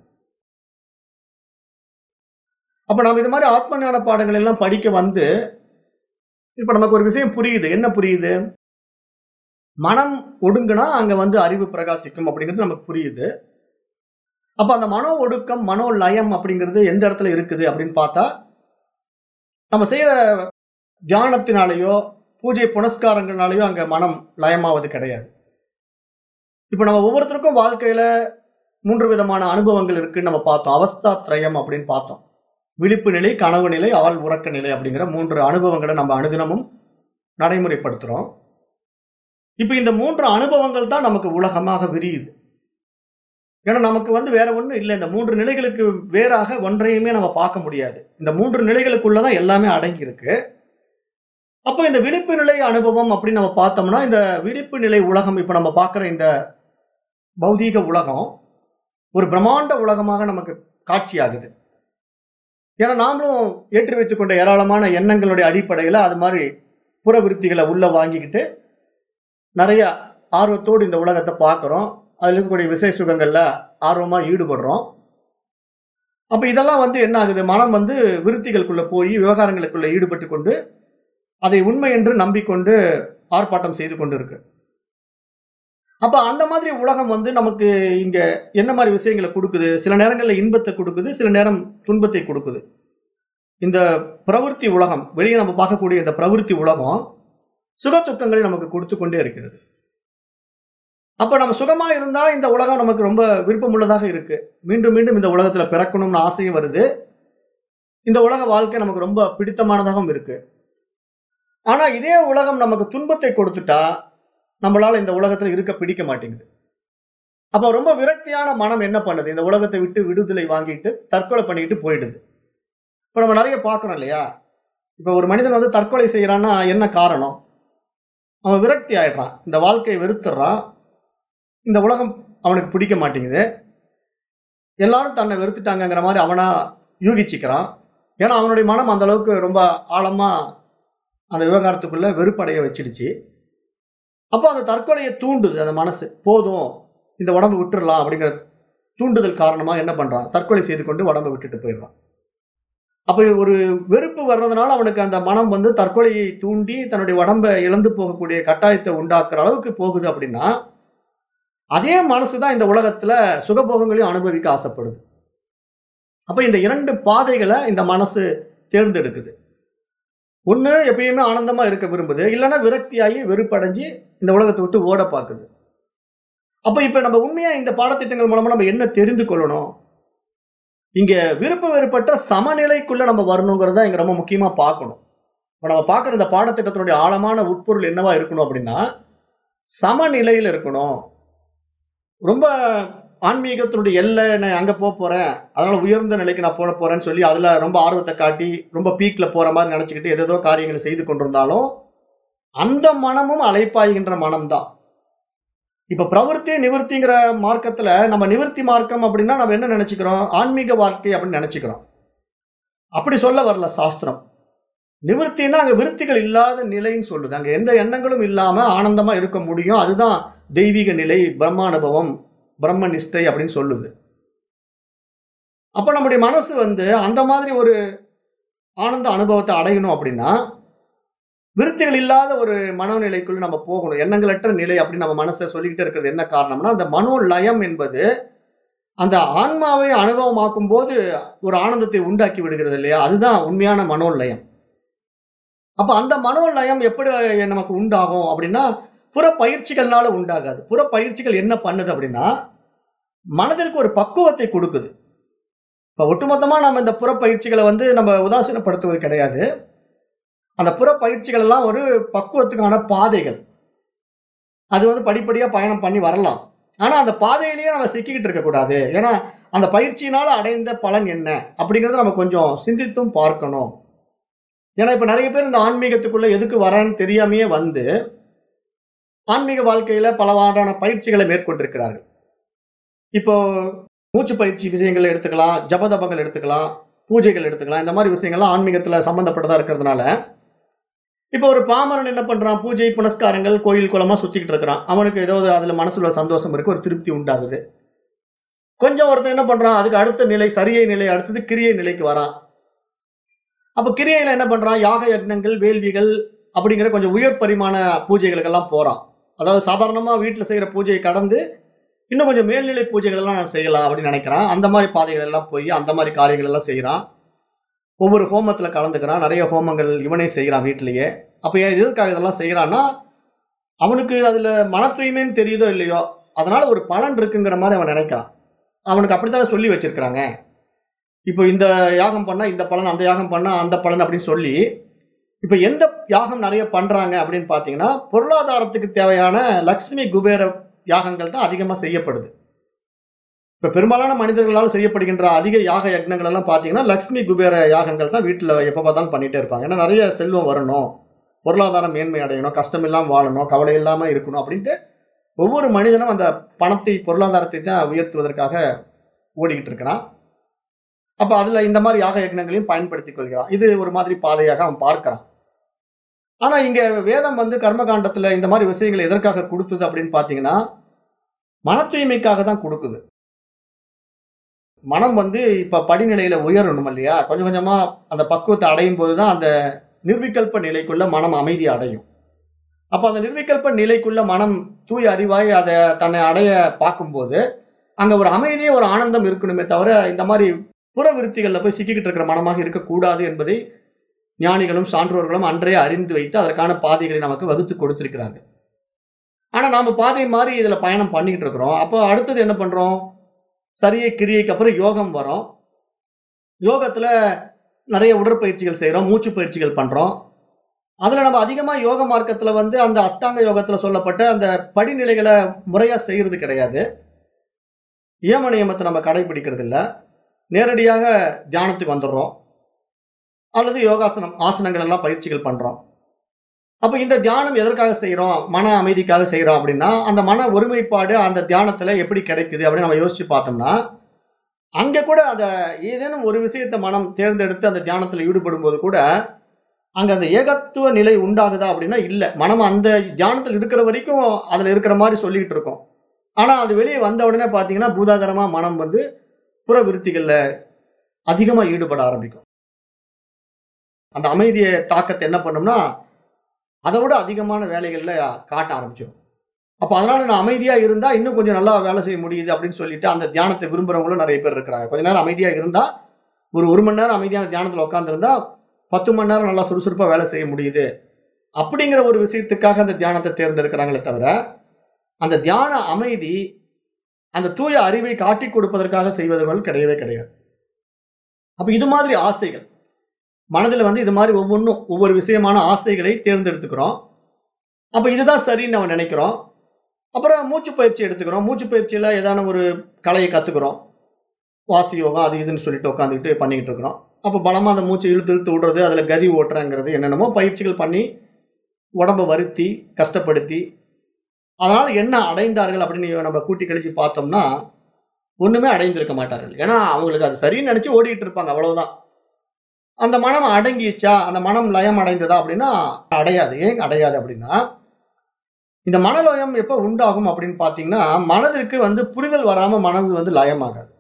அப்ப நம்ம இது மாதிரி ஆத்ம ஞான பாடங்கள் எல்லாம் படிக்க வந்து இப்ப நமக்கு ஒரு விஷயம் புரியுது. என்ன புரியுது, மனம் ஒடுங்குனா அங்க வந்து அறிவு பிரகாசிக்கும் அப்படிங்கிறது நமக்கு புரியுது. அப்ப அந்த மனோ ஒடுக்கம் மனோ லயம் அப்படிங்கிறது எந்த இடத்துல இருக்குது அப்படின்னு பார்த்தா, நம்ம செய்யற தியானத்தினாலேயோ பூஜை புனஸ்காரங்களாலேயோ அங்க மனம் லயமாவது கிடையாது. இப்ப நம்ம ஒவ்வொருத்தருக்கும் வாழ்க்கையில மூன்று விதமான அனுபவங்கள் இருக்குன்னு நம்ம பார்த்தோம். அவஸ்தா திரயம் அப்படின்னு பார்த்தோம். விழிப்பு நிலை, கனவு நிலை, ஆள் உறக்க நிலை அப்படிங்கிற மூன்று அனுபவங்களை நம்ம அனுதினமும் நடைமுறைப்படுத்துறோம். இப்ப இந்த மூன்று அனுபவங்கள் தான் நமக்கு உலகமாக விரியுது. ஏன்னா நமக்கு வந்து வேற ஒண்ணும் இல்லை, இந்த மூன்று நிலைகளுக்கு வேறாக ஒன்றையுமே நம்ம பார்க்க முடியாது. இந்த மூன்று நிலைகளுக்குள்ளதான் எல்லாமே அடங்கி இருக்கு. அப்போ இந்த விழிப்பு நிலை அனுபவம் அப்படின்னு நம்ம பார்த்தோம்னா, இந்த விழிப்பு நிலை உலகம் இப்ப நம்ம பார்க்கிற இந்த பௌதீக உலகம் ஒரு பிரம்மாண்ட உலகமாக நமக்கு காட்சியாகுது. ஏன்னா நாமளும் ஏற்றி வைத்துக் கொண்ட ஏராளமான எண்ணங்களுடைய அடிப்படையில அது மாதிரி புற விருத்திகளை உள்ள வாங்கிக்கிட்டு நிறைய ஆர்வத்தோடு இந்த உலகத்தை பார்க்கிறோம். அதுல இருக்கக்கூடிய விசை சுகங்கள்ல ஆர்வமா ஈடுபடுறோம். அப்ப இதெல்லாம் வந்து என்ன ஆகுது? மனம் வந்து விருத்திகளுக்குள்ள போய் விவகாரங்களுக்குள்ள ஈடுபட்டு கொண்டு அதை உண்மை என்று நம்பிக்கொண்டு ஆர்ப்பாட்டம் செய்து கொண்டு இருக்கு. அப்ப அந்த மாதிரி உலகம் வந்து நமக்கு இங்க என்ன மாதிரி விஷயங்களை கொடுக்குது? சில நேரங்கள்ல இன்பத்தை கொடுக்குது, சில நேரம் துன்பத்தை கொடுக்குது. இந்த பிரவருத்தி உலகம், வெளியே நம்ம பார்க்கக்கூடிய இந்த பிரவருத்தி உலகம் சுக துக்கங்களை நமக்கு கொடுத்து கொண்டே இருக்கிறது. அப்ப நம்ம சுகமா இருந்தா இந்த உலகம் நமக்கு ரொம்ப விருப்பமுள்ளதாக இருக்கு. மீண்டும் மீண்டும் இந்த உலகத்துல பிறக்கணும்னு ஆசையும் வருது. இந்த உலக வாழ்க்கை நமக்கு ரொம்ப பிடித்தமானதாகவும் இருக்கு. ஆனா இதே உலகம் நமக்கு துன்பத்தை கொடுத்துட்டா நம்மளால இந்த உலகத்துல இருக்க பிடிக்க மாட்டேங்குது. அப்ப ரொம்ப விரக்தியான மனம் என்ன பண்ணுது? இந்த உலகத்தை விட்டு விடுதலை வாங்கிட்டு தற்கொலை பண்ணிட்டு போயிடுது. இப்ப நம்ம நிறைய பார்க்கறோம் இல்லையா? இப்ப ஒரு மனிதன் வந்து தற்கொலை செய்யறான்னா என்ன காரணம்? அவன் விரக்தி ஆயிடுறான், இந்த வாழ்க்கையை வெறுத்துறான், இந்த உலகம் அவனுக்கு பிடிக்க மாட்டேங்குது, எல்லாரும் தன்னை வெறுத்துட்டாங்கிற மாதிரி அவனா யூகிச்சுக்கிறான். ஏன்னா அவனுடைய மனம் அந்த அளவுக்கு ரொம்ப ஆழமா அந்த விவகாரத்துக்குள்ள வெறுப்படைய வச்சிடுச்சு. அப்போ அந்த தற்கொலையை தூண்டுது அந்த மனசு. போதும், இந்த உடம்பு விட்டுடலாம் அப்படிங்கிற தூண்டுதல் காரணமா என்ன பண்றான்? தற்கொலை செய்து கொண்டு உடம்பை விட்டுட்டு போயிடுறான். அப்ப ஒரு வெறுப்பு வர்றதுனால அவனுக்கு அந்த மனம் வந்து தற்கொலையை தூண்டி தன்னுடைய உடம்பை இழந்து போகக்கூடிய கட்டாயத்தை உண்டாக்குற அளவுக்கு போகுது. அப்படின்னா அதே மனசுதான் இந்த உலகத்துல சுகபோகங்களையும் அனுபவிக்க ஆசைப்படுது. அப்ப இந்த இரண்டு பாதைகளை இந்த மனசு தேர்ந்தெடுக்குது. ஒண்ணு எப்பயுமே ஆனந்தமா இருக்க விரும்புது, இல்லைன்னா விரக்தியாகி வெறுப்படைஞ்சு இந்த உலகத்தை விட்டு ஓட பாக்குது. அப்ப இப்ப நம்ம உண்மையா இந்த பாடத்திட்டங்கள் மூலமா நம்ம என்ன தெரிந்து கொள்ளணும்? இங்க விருப்ப வெறுப்பற்ற சமநிலைக்குள்ள நம்ம வரணுங்கிறத இங்க ரொம்ப முக்கியமா பார்க்கணும். இப்ப நம்ம பார்க்கிற இந்த பாடத்திட்டத்தினுடைய ஆழமான உட்பொருள் என்னவா இருக்கணும் அப்படின்னா, சமநிலையில் இருக்கணும். ரொம்ப ஆன்மீகத்தினுடைய எல்லை, நான் அங்க போக போறேன், அதனால உயர்ந்த நிலைக்கு நான் போட போறேன்னு சொல்லி அதுல ரொம்ப ஆர்வத்தை காட்டி ரொம்ப பீக்ல போற மாதிரி நினைச்சுக்கிட்டு ஏதேதோ காரியங்களை செய்து கொண்டிருந்தாலும் அந்த மனமும் அலைப்பாய்கின்ற மனம்தான். இப்ப பிரவருத்தி நிவர்த்திங்கிற மார்க்கத்துல நம்ம நிவர்த்தி மார்க்கம் அப்படின்னா நம்ம என்ன நினைச்சுக்கிறோம்? ஆன்மீக வாழ்க்கை அப்படின்னு நினைச்சுக்கிறோம். அப்படி சொல்ல வரல சாஸ்திரம். நிவர்த்தின்னா அங்க விருத்திகள் இல்லாத நிலைன்னு சொல்லுது. அங்க எந்த எண்ணங்களும் இல்லாம ஆனந்தமா இருக்க முடியும். அதுதான் தெய்வீக நிலை, பிரம்மானுபவம், பிரம்ம நிஷ்டை அப்படின்னு சொல்லுது. அப்ப நம்முடைய மனசு வந்து அந்த மாதிரி ஒரு ஆனந்த அனுபவத்தை அடையணும் அப்படின்னா விருத்திகள் இல்லாத ஒரு மனோநிலைக்குள்ள நம்ம போகணும். எண்ணங்களற்ற நிலை அப்படின்னு நம்ம மனசை சொல்லிக்கிட்டே இருக்கிறது என்ன காரணம்னா, அந்த மனோலயம் என்பது அந்த ஆன்மாவை அனுபவமாக்கும் போது ஒரு ஆனந்தத்தை உண்டாக்கி விடுகிறது இல்லையா? அதுதான் உண்மையான மனோலயம். அப்ப அந்த மனோலயம் எப்படி நமக்கு உண்டாகும் அப்படின்னா, புற பயிற்சிகள்னால உண்டாகாது. புற பயிற்சிகள் என்ன பண்ணுது அப்படின்னா, மனதிற்கு ஒரு பக்குவத்தை கொடுக்குது. இப்ப ஒட்டுமொத்தமா நம்ம இந்த புற பயிற்சிகளை வந்து நம்ம உதாசீனப்படுத்துவது கிடையாது. அந்த புற பயிற்சிகள் எல்லாம் ஒரு பக்குவத்துக்கான பாதைகள். அது வந்து படிப்படியா பயணம் பண்ணி வரலாம். ஆனா அந்த பாதையிலேயே நம்ம சிக்கிக்கிட்டு இருக்க கூடாது. ஏன்னா அந்த பயிற்சியினால அடைந்த பலன் என்ன அப்படிங்கறத நம்ம கொஞ்சம் சிந்தித்தும் பார்க்கணும். ஏன்னா இப்ப நிறைய பேர் இந்த ஆன்மீகத்துக்குள்ள எதுக்கு வரேன்னு தெரியாமையே வந்து ஆன்மீக வாழ்க்கையில பலவாறான பயிற்சிகளை மேற்கொண்டிருக்கிறார்கள். இப்போ மூச்சு பயிற்சி விஷயங்கள் எடுத்துக்கலாம், ஜபதபங்கள் எடுத்துக்கலாம், பூஜைகள் எடுத்துக்கலாம். இந்த மாதிரி விஷயங்கள்லாம் ஆன்மீகத்துல சம்பந்தப்பட்டதா இருக்கிறதுனால இப்போ ஒரு பாமரன் என்ன பண்றான்? பூஜை புனஸ்காரங்கள் கோயில் குளமா சுத்திக்கிட்டு இருக்கிறான். அவனுக்கு ஏதாவது அதுல மனசுல சந்தோஷம் இருக்கு, ஒரு திருப்தி உண்டாகுது. கொஞ்சம் ஒருத்தன் என்ன பண்றான்? அதுக்கு அடுத்த நிலை, சரியை நிலை, அடுத்தது கிரியை நிலைக்கு வரான். அப்ப கிரியையில என்ன பண்றான்? யாக யக்னங்கள், வேள்விகள் அப்படிங்கிற கொஞ்சம் உயர் பரிமாண பூஜைகளுக்கெல்லாம் போறான். அதாவது சாதாரணமா வீட்டுல செய்யற பூஜையை கடந்து இன்னும் கொஞ்சம் மேல்நிலை பூஜைகள் எல்லாம் நான் செய்யலாம் அப்படின்னு நினைக்கிறான். அந்த மாதிரி பாதைகள் எல்லாம் போய் அந்த மாதிரி காரியங்கள் எல்லாம் செய்யறான். ஒவ்வொரு ஹோமத்துல கலந்துக்கிறான். நிறைய ஹோமங்கள் இவனே செய்யறான் வீட்டிலேயே. அப்ப எதற்காக இதெல்லாம் செய்யறான்னா, அவனுக்கு அதுல மன தூய்மைன்னு தெரியுதோ இல்லையோ, அதனால ஒரு பலன் இருக்குங்கிற மாதிரி அவன் நினைக்கிறான். அவனுக்கு அப்படித்தானே சொல்லி வச்சிருக்கிறாங்க. இப்போ இந்த யாகம் பண்ணா இந்த பலன், அந்த யாகம் பண்ணா அந்த பலன் அப்படின்னு சொல்லி, இப்ப எந்த யாகம் நிறைய பண்றாங்க அப்படின்னு பாத்தீங்கன்னா, பொருளாதாரத்துக்கு தேவையான லட்சுமி குபேர யாகங்கள் தான் அதிகமா செய்யப்படுது. இப்ப பெரும்பாலான மனிதர்களால் செய்யப்படுகின்ற அதிக யாக யக்னங்கள் எல்லாம் பாத்தீங்கன்னா லட்சுமி குபேர யாகங்கள் தான் வீட்டுல எப்ப பார்த்தாலும் பண்ணிட்டே இருப்பாங்க. ஏன்னா நிறைய செல்வம் வரணும், பொருளாதார மேன்மை அடையணும், கஷ்டம் இல்லாம வாழணும், கவலை இல்லாம இருக்கணும் அப்படின்ட்டு ஒவ்வொரு மனிதனும் அந்த பணத்தை, பொருளாதாரத்தை தான் உயர்த்துவதற்காக ஓடிக்கிட்டு இருக்கிறான். அப்ப அதுல இந்த மாதிரி யாக யக்னங்களையும் பயன்படுத்திக் கொள்கிறான். இது ஒரு மாதிரி பாதையாக அவன் பார்க்கிறான். ஆனா இங்க வேதம் வந்து கர்மகாண்டத்துல இந்த மாதிரி விஷயங்களை எதற்காக கொடுத்தது அப்படின்னு பாத்தீங்கன்னா, மன தூய்மைக்காக தான் கொடுக்குது. மனம் வந்து இப்ப படிநிலையில உயரணும் இல்லையா? கொஞ்சம் கொஞ்சமா அந்த பக்குவத்தை அடையும் போதுதான் அந்த நிர்விகல்ப நிலைக்குள்ள மனம் அமைதி அடையும். அப்ப அந்த நிர்விகல்ப நிலைக்குள்ள மனம் தூய அறிவாய் அதை தன்னை அடைய பார்க்கும்போது அங்க ஒரு அமைதியே, ஒரு ஆனந்தம் இருக்கணுமே தவிர இந்த மாதிரி புற விருத்திகள்ல போய் சிக்கிக்கிட்டு இருக்கிற மனமாக இருக்கக்கூடாது என்பதை ஞானிகளும் சான்றோர்களும் அன்றைய அறிந்து வைத்து அதற்கான பாதைகளை நமக்கு வகுத்து கொடுத்திருக்கிறார்கள். ஆனா நாம பாதை மாதிரி இதுல பயணம் பண்ணிக்கிட்டு இருக்கிறோம். அப்போ அடுத்தது என்ன பண்றோம்? சரியை கிரியைக்கு அப்புறம் யோகம் வரும். யோகத்துல நிறைய உடற்பயிற்சிகள் செய்யறோம், மூச்சு பயிற்சிகள் பண்றோம். அதுல நம்ம அதிகமா யோக மார்க்கத்துல வந்து அந்த அஷ்டாங்க யோகத்துல சொல்லப்பட்ட அந்த படிநிலைகளை முறையா செய்யறது கிடையாது. யம நியமத்தை நம்ம கடைபிடிக்கிறது இல்ல. நேரடியாக தியானத்துக்கு வந்துடுறோம், அல்லது யோகாசனம் ஆசனங்கள் எல்லாம் பயிற்சிகள் பண்றோம். அப்ப இந்த தியானம் எதற்காக செய்யறோம்? மன அமைதிக்காக செய்யறோம் அப்படின்னா, அந்த மன ஒருமைப்பாடு அந்த தியானத்துல எப்படி கிடைக்குது அப்படின்னு நம்ம யோசிச்சு பார்த்தோம்னா, அங்க கூட அந்த ஏதேனும் ஒரு விஷயத்தை மனம் தேர்ந்தெடுத்து அந்த தியானத்துல ஈடுபடும் போது கூட அங்க அந்த ஏகத்துவ நிலை உண்டாகுதா அப்படின்னா இல்ல. மனம் அந்த தியானத்தில் இருக்கிற வரைக்கும் அதுல இருக்கிற மாதிரி சொல்லிக்கிட்டு இருக்கோம். ஆனா அது வெளியே வந்த உடனே பாத்தீங்கன்னா பூதாகரமா மனம் வந்து புற விருத்திகள்ல அதிகமா ஈடுபட ஆரம்பிக்கும். அந்த அமைதிய தாக்கத்தை என்ன பண்ணும்னா அதை விட அதிகமான வேலைகள்ல காட்ட ஆரம்பிச்சிடும். அப்ப அதனால நான் அமைதியா இருந்தா இன்னும் கொஞ்சம் நல்லா வேலை செய்ய முடியுது அப்படின்னு சொல்லிட்டு அந்த தியானத்தை விரும்புறவங்களும் நிறைய பேர் இருக்கிறாங்க. கொஞ்ச நேரம் அமைதியா இருந்தா, ஒரு ஒரு மணி நேரம் அமைதியான தியானத்துல உட்கார்ந்து இருந்தா பத்து மணி நேரம் நல்லா சுறுசுறுப்பா வேலை செய்ய முடியுது அப்படிங்கிற ஒரு விஷயத்துக்காக அந்த தியானத்தை தேர்ந்தெடுக்கிறாங்களே தவிர, அந்த தியான அமைதி அந்த தூய அறிவை காட்டிக் கொடுப்பதற்காக செய்வதர்கள் கிடையவே கிடையாது. அப்ப இது மாதிரி ஆசைகள் மனதுல வந்து இது மாதிரி ஒவ்வொன்றும் ஒவ்வொரு விஷயமான ஆசைகளை தேர்ந்தெடுத்துக்கிறோம். அப்ப இதுதான் சரின்னு நம்ம நினைக்கிறோம். அப்புறம் மூச்சு பயிற்சி எடுத்துக்கிறோம். மூச்சு பயிற்சியில ஏதான ஒரு கலையை கத்துக்கிறோம். வாசி யோகம் அது இதுன்னு சொல்லிட்டு உட்காந்துக்கிட்டு பண்ணிக்கிட்டு இருக்கிறோம். அப்ப பலமா அந்த மூச்சை இழுத்து இழுத்து விடுறது, அதுல கதி ஓட்டுறங்கிறது என்னென்னமோ பயிற்சிகள் பண்ணி உடம்ப வருத்தி கஷ்டப்படுத்தி அதனால என்ன அடைந்தார்கள் அப்படின்னு நம்ம கூட்டி கழிச்சு பார்த்தோம்னா ஒண்ணுமே அடைந்திருக்க மாட்டார்கள். ஏன்னா அவங்களுக்கு அது சரின்னு நினைச்சு ஓடிட்டு இருப்பாங்க, அவ்வளவுதான். அந்த மனம் அடங்கிச்சா, அந்த மனம் லயம் அடைந்ததா அப்படின்னா அடையாது. ஏன் அடையாது அப்படின்னா, இந்த மனலயம் எப்ப உண்டாகும் அப்படின்னு பாத்தீங்கன்னா, மனதிற்கு வந்து புரிதல் வராம மனது வந்து லயமாகாது.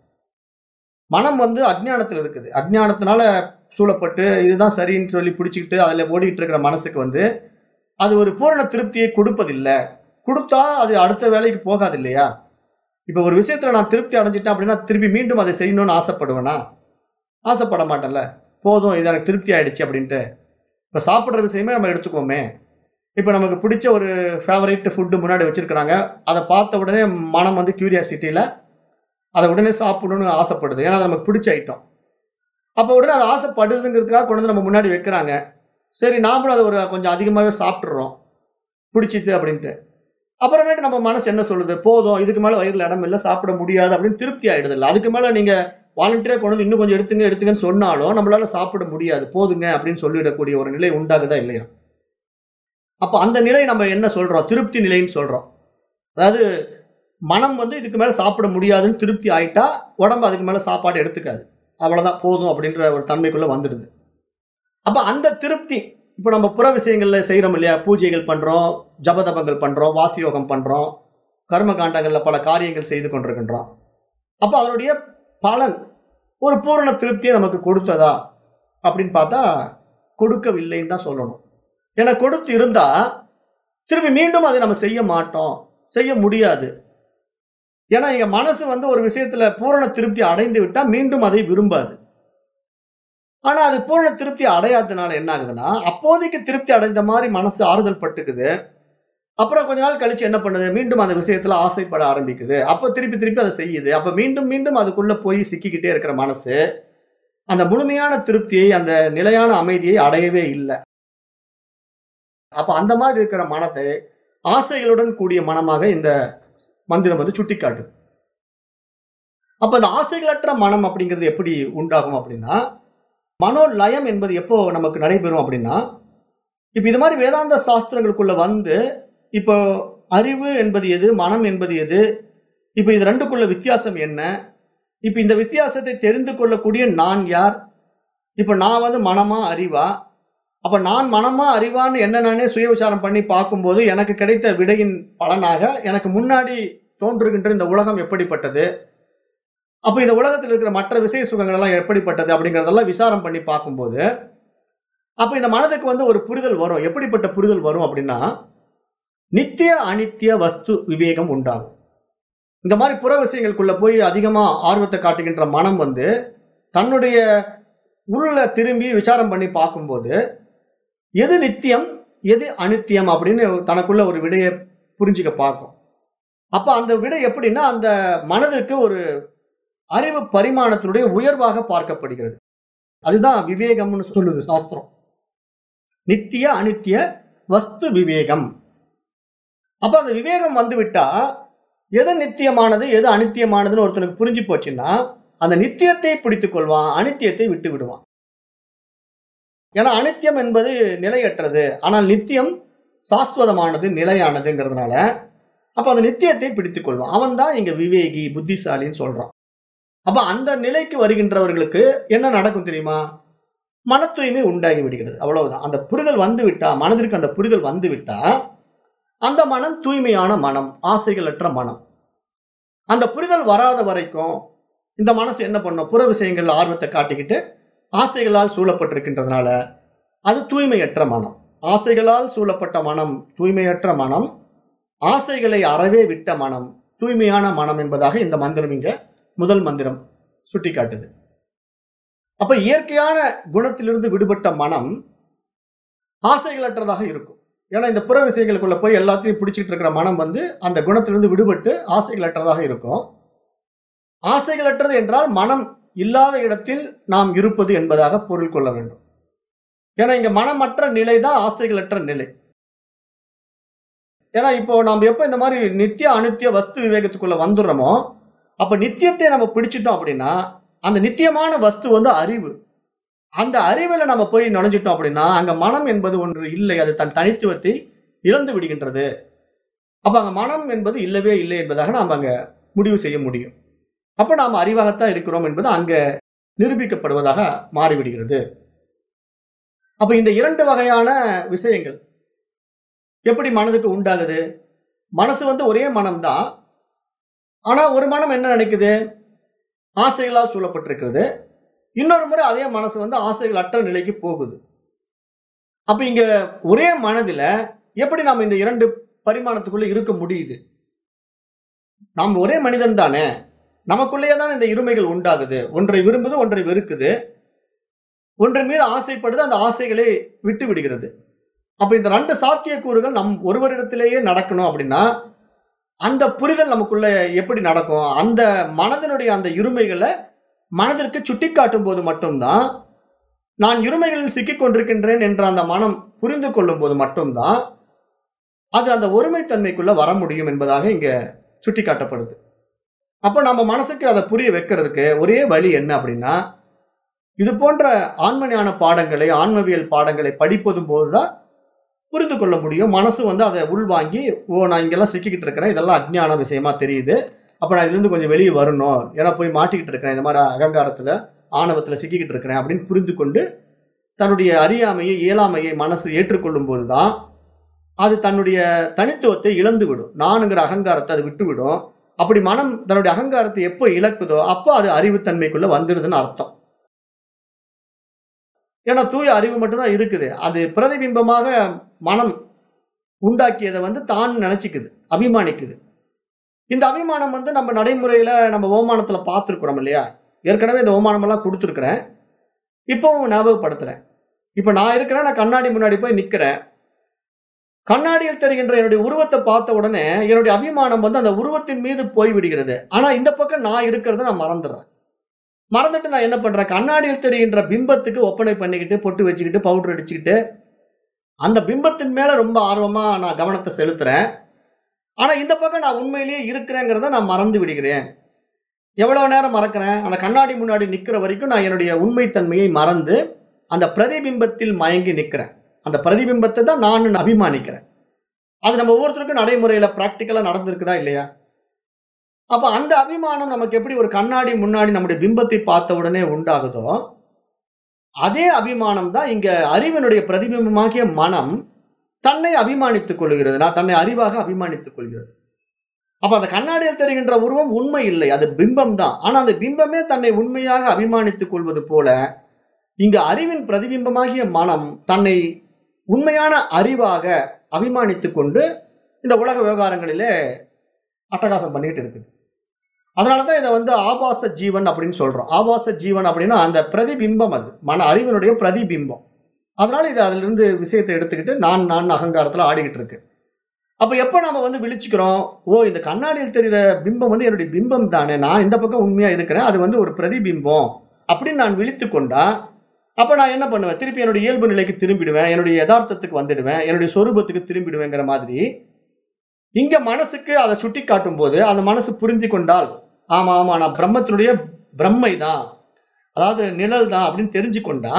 மனம் வந்து அஜ்ஞானத்துல இருக்குது. அஜ்ஞானத்தினால சூழப்பட்டு இதுதான் சரின்னு சொல்லி பிடிச்சிக்கிட்டு அதுல ஓடிட்டு இருக்கிற மனசுக்கு வந்து அது ஒரு பூரண திருப்தியை கொடுப்பதில்லை. கொடுத்தா அது அடுத்த வேலைக்கு போகாது இல்லையா? இப்ப ஒரு விஷயத்துல நான் திருப்தி அடைஞ்சிட்டேன் அப்படின்னா திருப்பி மீண்டும் அதை செய்யணும்னு ஆசைப்படுவேனா? ஆசைப்பட மாட்டேன்ல. போதும், இது எனக்கு திருப்தி ஆயிடுச்சு அப்படின்ட்டு. இப்ப சாப்பிடுற விஷயமே நம்ம எடுத்துக்கோமே. இப்ப நமக்கு பிடிச்ச ஒரு ஃபேவரட் ஃபுட்டு முன்னாடி வச்சிருக்கிறாங்க. அதை பார்த்த உடனே மனம் வந்து கியூரியாசிட்டியில அதை உடனே சாப்பிடணும்னு ஆசைப்படுது. ஏன்னா அது நமக்கு பிடிச்ச ஐட்டம். அப்ப உடனே அதை ஆசைப்படுதுங்கிறதுக்காக கொண்டு வந்து நம்ம முன்னாடி வைக்கிறாங்க. சரி, நாமளும் அதை ஒரு கொஞ்சம் அதிகமாவே சாப்பிட்டுறோம், பிடிச்சிது அப்படின்ட்டு. அப்புறமேட்டு நம்ம மனசு என்ன சொல்லுது? போதும், இதுக்கு மேல வயிறுல இடம் இல்லை, சாப்பிட முடியாது அப்படின்னு திருப்தி ஆயிடுது இல்லை. அதுக்கு மேல நீங்க வாலண்டியரா கொண்டு வந்து இன்னும் கொஞ்சம் எடுத்துங்க எடுத்துங்கன்னு சொன்னாலும் நம்மளால சாப்பிட முடியாது, போதுங்க அப்படின்னு சொல்லிடக்கூடிய ஒரு நிலை உண்டாகுதா இல்லையா? அப்ப அந்த நிலை நம்ம என்ன சொல்றோம்? திருப்தி நிலைன்னு சொல்றோம். அதாவது மனம் வந்து இதுக்கு மேல சாப்பிட முடியாதுன்னு திருப்தி ஆயிட்டா உடம்பு அதுக்கு மேல சாப்பாடு எடுத்துக்காது. அவ்வளவுதான், போதும் அப்படின்ற ஒரு தன்மைக்குள்ள வந்துடுது. அப்ப அந்த திருப்தி இப்ப நம்ம புற விஷயங்கள்ல செய்யறோம் இல்லையா? பூஜைகள் பண்றோம், ஜபதபங்கள் பண்றோம், வாசியோகம் பண்றோம், கர்ம காண்டங்கள்ல பல காரியங்கள் செய்து கொண்டிருக்கின்றோம். அப்ப அதனுடைய பலன் ஒரு பூரண திருப்தியை நமக்கு கொடுத்ததா அப்படின்னு பார்த்தா கொடுக்கவில்லைன்னு தான் சொல்லணும். ஏன்னா கொடுத்து இருந்தா திரும்பி மீண்டும் அதை நம்ம செய்ய மாட்டோம், செய்ய முடியாது. ஏன்னா எங்க மனசு வந்து ஒரு விஷயத்துல பூரண திருப்தி அடைந்து விட்டா மீண்டும் அதை விரும்பாது. ஆனா அது பூரண திருப்தி அடையாததுனால என்ன ஆகுதுன்னா, அப்போதைக்கு திருப்தி அடைந்த மாதிரி மனசு ஆறுதல் பட்டுக்குது. அப்புறம் கொஞ்ச நாள் கழிச்சு என்ன பண்ணுது? மீண்டும் அந்த விஷயத்துல ஆசைப்பட ஆரம்பிக்குது. அப்ப திருப்பி திருப்பி அதை செய்யுது. அப்ப மீண்டும் மீண்டும் அதுக்குள்ள போய் சிக்கிக்கிட்டே இருக்கிற மனசு அந்த முழுமையான திருப்தியை, அந்த நிலையான அமைதியை அடையவே இல்லை. அப்ப அந்த மாதிரி இருக்கிற மனத்தை ஆசைகளுடன் கூடிய மனமாக இந்த மந்திரம் வந்து சுட்டிக்காட்டுது. அப்ப இந்த ஆசைகளற்ற மனம் அப்படிங்கிறது எப்படி உண்டாகும் அப்படின்னா, மனோலயம் என்பது எப்போ நமக்கு நடைபெறும் அப்படின்னா, இப்ப இது மாதிரி வேதாந்த சாஸ்திரங்களுக்குள்ள வந்து இப்போ அறிவு என்பது எது, மனம் என்பது எது, இப்ப இது ரெண்டுக்குள்ள வித்தியாசம் என்ன, இப்ப இந்த வித்தியாசத்தை தெரிந்து கொள்ளக்கூடிய நான் யார், இப்ப நான் வந்து மனமா அறிவா, அப்ப நான் மனமா அறிவான்னு என்ன நானே சுய விசாரம் பண்ணி பார்க்கும்போது எனக்கு கிடைத்த விடையின் பலனாக எனக்கு முன்னாடி தோன்றுகின்ற இந்த உலகம் எப்படிப்பட்டது, அப்ப இந்த உலகத்தில் இருக்கிற மற்ற விசய சுகங்கள் எல்லாம் எப்படிப்பட்டது அப்படிங்கறதெல்லாம் விசாரம் பண்ணி பார்க்கும்போது அப்ப இந்த மனதுக்கு வந்து ஒரு புரிதல் வரும். எப்படிப்பட்ட புரிதல் வரும் அப்படின்னா, நித்திய அனித்திய வஸ்து விவேகம் உண்டாகும். இந்த மாதிரி புற விஷயங்களுக்குள்ள போய் அதிகமா ஆர்வத்தை காட்டுகின்ற மனம் வந்து தன்னுடைய உள்ள திரும்பி விசாரம் பண்ணி பார்க்கும்போது எது நித்தியம் எது அனித்தியம் அப்படின்னு தனக்குள்ள ஒரு விடையை புரிஞ்சுக்க பார்க்கும். அப்ப அந்த விடை எப்படின்னா, அந்த மனதிற்கு ஒரு அறிவு பரிமாணத்தினுடைய உயர்வாக பார்க்கப்படுகிறது. அதுதான் விவேகம்னு சொல்லுது சாஸ்திரம். நித்திய அனித்திய வஸ்து விவேகம். அப்ப அந்த விவேகம் வந்து விட்டா எது நித்தியமானது எது அனித்தியமானதுன்னு ஒருத்தனுக்கு புரிஞ்சு போச்சுன்னா அந்த நித்தியத்தை பிடித்துக் கொள்வான், அனித்தியத்தை விட்டு விடுவான். ஏன்னா அனித்தியம் என்பது நிலையற்றது, ஆனால் நித்தியம் சாஸ்வதமானது, நிலையானதுங்கிறதுனால அப்ப அந்த நித்தியத்தை பிடித்துக் கொள்வான். அவன் தான் இங்க விவேகி, புத்திசாலின்னு சொல்றான். அப்ப அந்த நிலைக்கு வருகின்றவர்களுக்கு என்ன நடக்கும் தெரியுமா? மன தூய்மை உண்டாகி விடுகிறது. அவ்வளவுதான். அந்த புரிதல் வந்து விட்டா, மனதிற்கு அந்த புரிதல் வந்து விட்டா அந்த மனம் தூய்மையான மனம், ஆசைகளற்ற மனம். அந்த புரிதல் வராத வரைக்கும் இந்த மனசு என்ன பண்ணும்? புற விஷயங்கள் ஆர்வத்தை காட்டிக்கிட்டு ஆசைகளால் சூழப்பட்டிருக்கின்றதுனால அது தூய்மையற்ற மனம். ஆசைகளால் சூழப்பட்ட மனம் தூய்மையற்ற மனம், ஆசைகளை அறவே விட்ட மனம் தூய்மையான மனம் என்பதாக இந்த மந்திரம் இங்க முதல் மந்திரம் சுட்டி காட்டுது. அப்ப இயற்கையான குணத்திலிருந்து விடுபட்ட மனம் ஆசைகளற்றதாக இருக்கும். ஏன்னா இந்த புற விஷயங்களுக்குள்ள போய் எல்லாத்தையும் பிடிச்சிட்டு இருக்கிற மனம் வந்து அந்த குணத்திலிருந்து விடுபட்டு ஆசைகளற்றதாக இருக்கும். ஆசைகளற்றது என்றால் மனம் இல்லாத இடத்தில் நாம் இருப்பது என்பதாக பொருள் கொள்ள வேண்டும். ஏன்னா இங்க மனமற்ற நிலை தான் ஆசைகளற்ற நிலை. ஏன்னா இப்போ நாம் எப்ப இந்த மாதிரி நித்திய அனித்திய வஸ்து விவேகத்துக்குள்ள வந்துடுறோமோ அப்ப நித்தியத்தை நம்ம பிடிச்சிட்டோம் அப்படின்னா அந்த நித்தியமான வஸ்து வந்து அறிவு. அந்த அறிவுல நம்ம போய் நுழைஞ்சிட்டோம் அப்படின்னா அங்க மனம் என்பது ஒன்று இல்லை, அது தன் தனித்துவத்தை இழந்து விடுகின்றது. அப்ப அங்க மனம் என்பது இல்லவே இல்லை என்பதாக நாம் அங்க முடிவு செய்ய முடியும். அப்ப நாம் அறிவாகத்தான் இருக்கிறோம் என்பது அங்க நிரூபிக்கப்படுவதாக மாறிவிடுகிறது. அப்ப இந்த இரண்டு வகையான விஷயங்கள் எப்படி மனதுக்கு உண்டாகுது? மனசு வந்து ஒரே மனம்தான். ஆனா ஒரு மனம் என்ன நினைக்குது? ஆசைகளால் சூழப்பட்டிருக்கிறது. இன்னொரு முறை அதே மனசு வந்து ஆசைகள் அற்ற நிலைக்கு போகுது. அப்ப இங்க ஒரே மனதில எப்படி நாம இந்த இரண்டு பரிமாணத்துக்குள்ள இருக்க முடியுது? நாம் ஒரே மனிதன் தானே, நமக்குள்ளேயே தான் இந்த இருமைகள் உண்டாகுது. ஒன்றை விரும்புது, ஒன்றை வெறுக்குது, ஒன்றின் மீது ஆசைப்படுது, அந்த ஆசைகளை விட்டு விடுகிறது. அப்ப இந்த ரெண்டு சாத்தியக்கூறுகள் நம் ஒருவரிடத்திலேயே நடக்கணும் அப்படின்னா அந்த புரிதல் நமக்குள்ள எப்படி நடக்கும்? அந்த மனதினுடைய அந்த இருமைகளை மனதிற்கு சுட்டிக்காட்டும் போது மட்டும்தான், நான் இருமைகளில் சிக்கிக் கொண்டிருக்கின்றேன் என்ற அந்த மனம் புரிந்து கொள்ளும் போது மட்டும்தான் அது அந்த ஒருமைத்தன்மைக்குள்ள வர முடியும் என்பதாக இங்க சுட்டிக்காட்டப்படுது. அப்ப நம்ம மனசுக்கு அதை புரிய வைக்கிறதுக்கு ஒரே வழி என்ன அப்படின்னா, இது போன்ற ஆன்ம ஞான பாடங்களை, ஆன்மவியல் பாடங்களை படிப்பதும் போதுதான் புரிந்து கொள்ள முடியும். மனசு வந்து அதை உள்வாங்கி, ஓ நான் இங்கெல்லாம் சிக்கிக்கிட்டு இருக்கிறேன், இதெல்லாம் அஜ்ஞான விஷயமா தெரியுது, அப்ப நான் இதுல இருந்து கொஞ்சம் வெளியே வரணும், ஏன்னா போய் மாட்டிக்கிட்டு இருக்கிறேன், இந்த மாதிரி அகங்காரத்துல ஆணவத்துல சிக்கிக்கிட்டு இருக்கிறேன் அப்படின்னு புரிந்து கொண்டு தன்னுடைய அறியாமையை, இயலாமையை மனசு ஏற்றுக்கொள்ளும் போதுதான் அது தன்னுடைய தனித்துவத்தை இழந்து விடும். நானுங்கிற அகங்காரத்தை அது விட்டுவிடும். அப்படி மனம் தன்னுடைய அகங்காரத்தை எப்போ இழக்குதோ அப்போ அது அறிவுத்தன்மைக்குள்ள வந்துடுதுன்னு அர்த்தம். ஏன்னா தூய அறிவு மட்டும்தான் இருக்குது. அது பிரதிபிம்பமாக மனம் உண்டாக்கியதை வந்து தான் நினைச்சுக்குது, அபிமானிக்குது. இந்த அபிமானம் வந்து நம்ம நடைமுறையில நம்ம ஓமானத்துல பார்த்துருக்கிறோம் இல்லையா? ஏற்கனவே இந்த ஓமானம் எல்லாம் கொடுத்துருக்கிறேன், இப்பவும் ஞாபகப்படுத்துறேன். இப்ப நான் இருக்கிறேன், நான் கண்ணாடி முன்னாடி போய் நிக்கிறேன். கண்ணாடியில் தெரிகின்ற என்னுடைய உருவத்தை பார்த்த உடனே என்னுடைய அபிமானம் வந்து அந்த உருவத்தின் மீது போய் விடுகிறது. ஆனா இந்த பக்கம் நான் இருக்கிறத நான் மறந்துடுறேன். மறந்துட்டு நான் என்ன பண்றேன்? கண்ணாடியில் தெரிகின்ற பிம்பத்துக்கு ஒப்பனை பண்ணிக்கிட்டு, பொட்டு வச்சுக்கிட்டு, பவுடர் அடிச்சுக்கிட்டு அந்த பிம்பத்தின் மேல ரொம்ப ஆர்வமா நான் கவனத்தை செலுத்துறேன். ஆனா இந்த பக்கம் நான் உண்மையிலேயே இருக்கிறேங்கிறத நான் மறந்து விடுகிறேன். எவ்வளவு நேரம் மறக்கிறேன்? அந்த கண்ணாடி முன்னாடி நிக்கிற வரைக்கும் நான் என்னுடைய உண்மைத்தன்மையை மறந்து அந்த பிரதிபிம்பத்தில் மயங்கி நிக்கிறேன். அந்த பிரதிபிம்பத்தை தான் நான் அபிமானிக்கிறேன். அது நம்ம ஒவ்வொருத்தருக்கும் நடைமுறையில பிராக்டிக்கலா நடந்திருக்குதா இல்லையா? அப்ப அந்த அபிமானம் நமக்கு எப்படி ஒரு கண்ணாடி முன்னாடி நம்முடைய பிம்பத்தை பார்த்த உடனே உண்டாகுதோ, அதே அபிமானம் தான் இங்க அறிவினுடைய பிரதிபிம்பமாகிய மனம் தன்னை அபிமானித்துக் கொள்கிறது. நான் தன்னை அறிவாக அபிமானித்துக் கொள்கிறது. அப்ப அந்த கண்ணாடியில் தெரிகின்ற உருவம் உண்மை இல்லை, அது பிம்பம் தான். ஆனா அந்த பிம்பமே தன்னை உண்மையாக அபிமானித்துக் கொள்வது போல இங்கு அறிவின் பிரதிபிம்பமாகிய மனம் தன்னை உண்மையான அறிவாக அபிமானித்துக் கொண்டு இந்த உலக விவகாரங்களிலே அட்டகாசம் பண்ணிட்டு இருக்குது. அதனாலதான் இதை வந்து ஆபாச ஜீவன் அப்படின்னு சொல்றோம். ஆபாச ஜீவன் அப்படின்னா அந்த பிரதிபிம்பம், அது மன அறிவினுடைய பிரதிபிம்பம். அதனால இது அதுல இருந்து விஷயத்தை எடுத்துக்கிட்டு நான் நான் அகங்காரத்துல ஆடிக்கிட்டு இருக்கு. அப்ப எப்ப நம்ம வந்து விழிச்சுக்கிறோம், ஓ இந்த கண்ணாடியில் தெரிகிற பிம்பம் வந்து என்னுடைய பிம்பம் தானே, நான் இந்த பக்கம் உண்மையா இருக்கிறேன், அது வந்து ஒரு பிரதிபிம்பம் அப்படின்னு நான் விழித்து கொண்டா, அப்ப நான் என்ன பண்ணுவேன், திருப்பி என்னுடைய இயல்பு நிலைக்கு திரும்பிடுவேன், என்னுடைய யதார்த்தத்துக்கு வந்துடுவேன், என்னுடைய சொரூபத்துக்கு திரும்பிடுவேங்கிற மாதிரி இங்க மனசுக்கு அதை சுட்டி காட்டும் போது அந்த மனசு புரிஞ்சு கொண்டால், ஆமா ஆமா நான் பிரம்மத்தினுடைய பிரம்மை தான், அதாவது நிழல் தான் அப்படின்னு தெரிஞ்சு கொண்டா,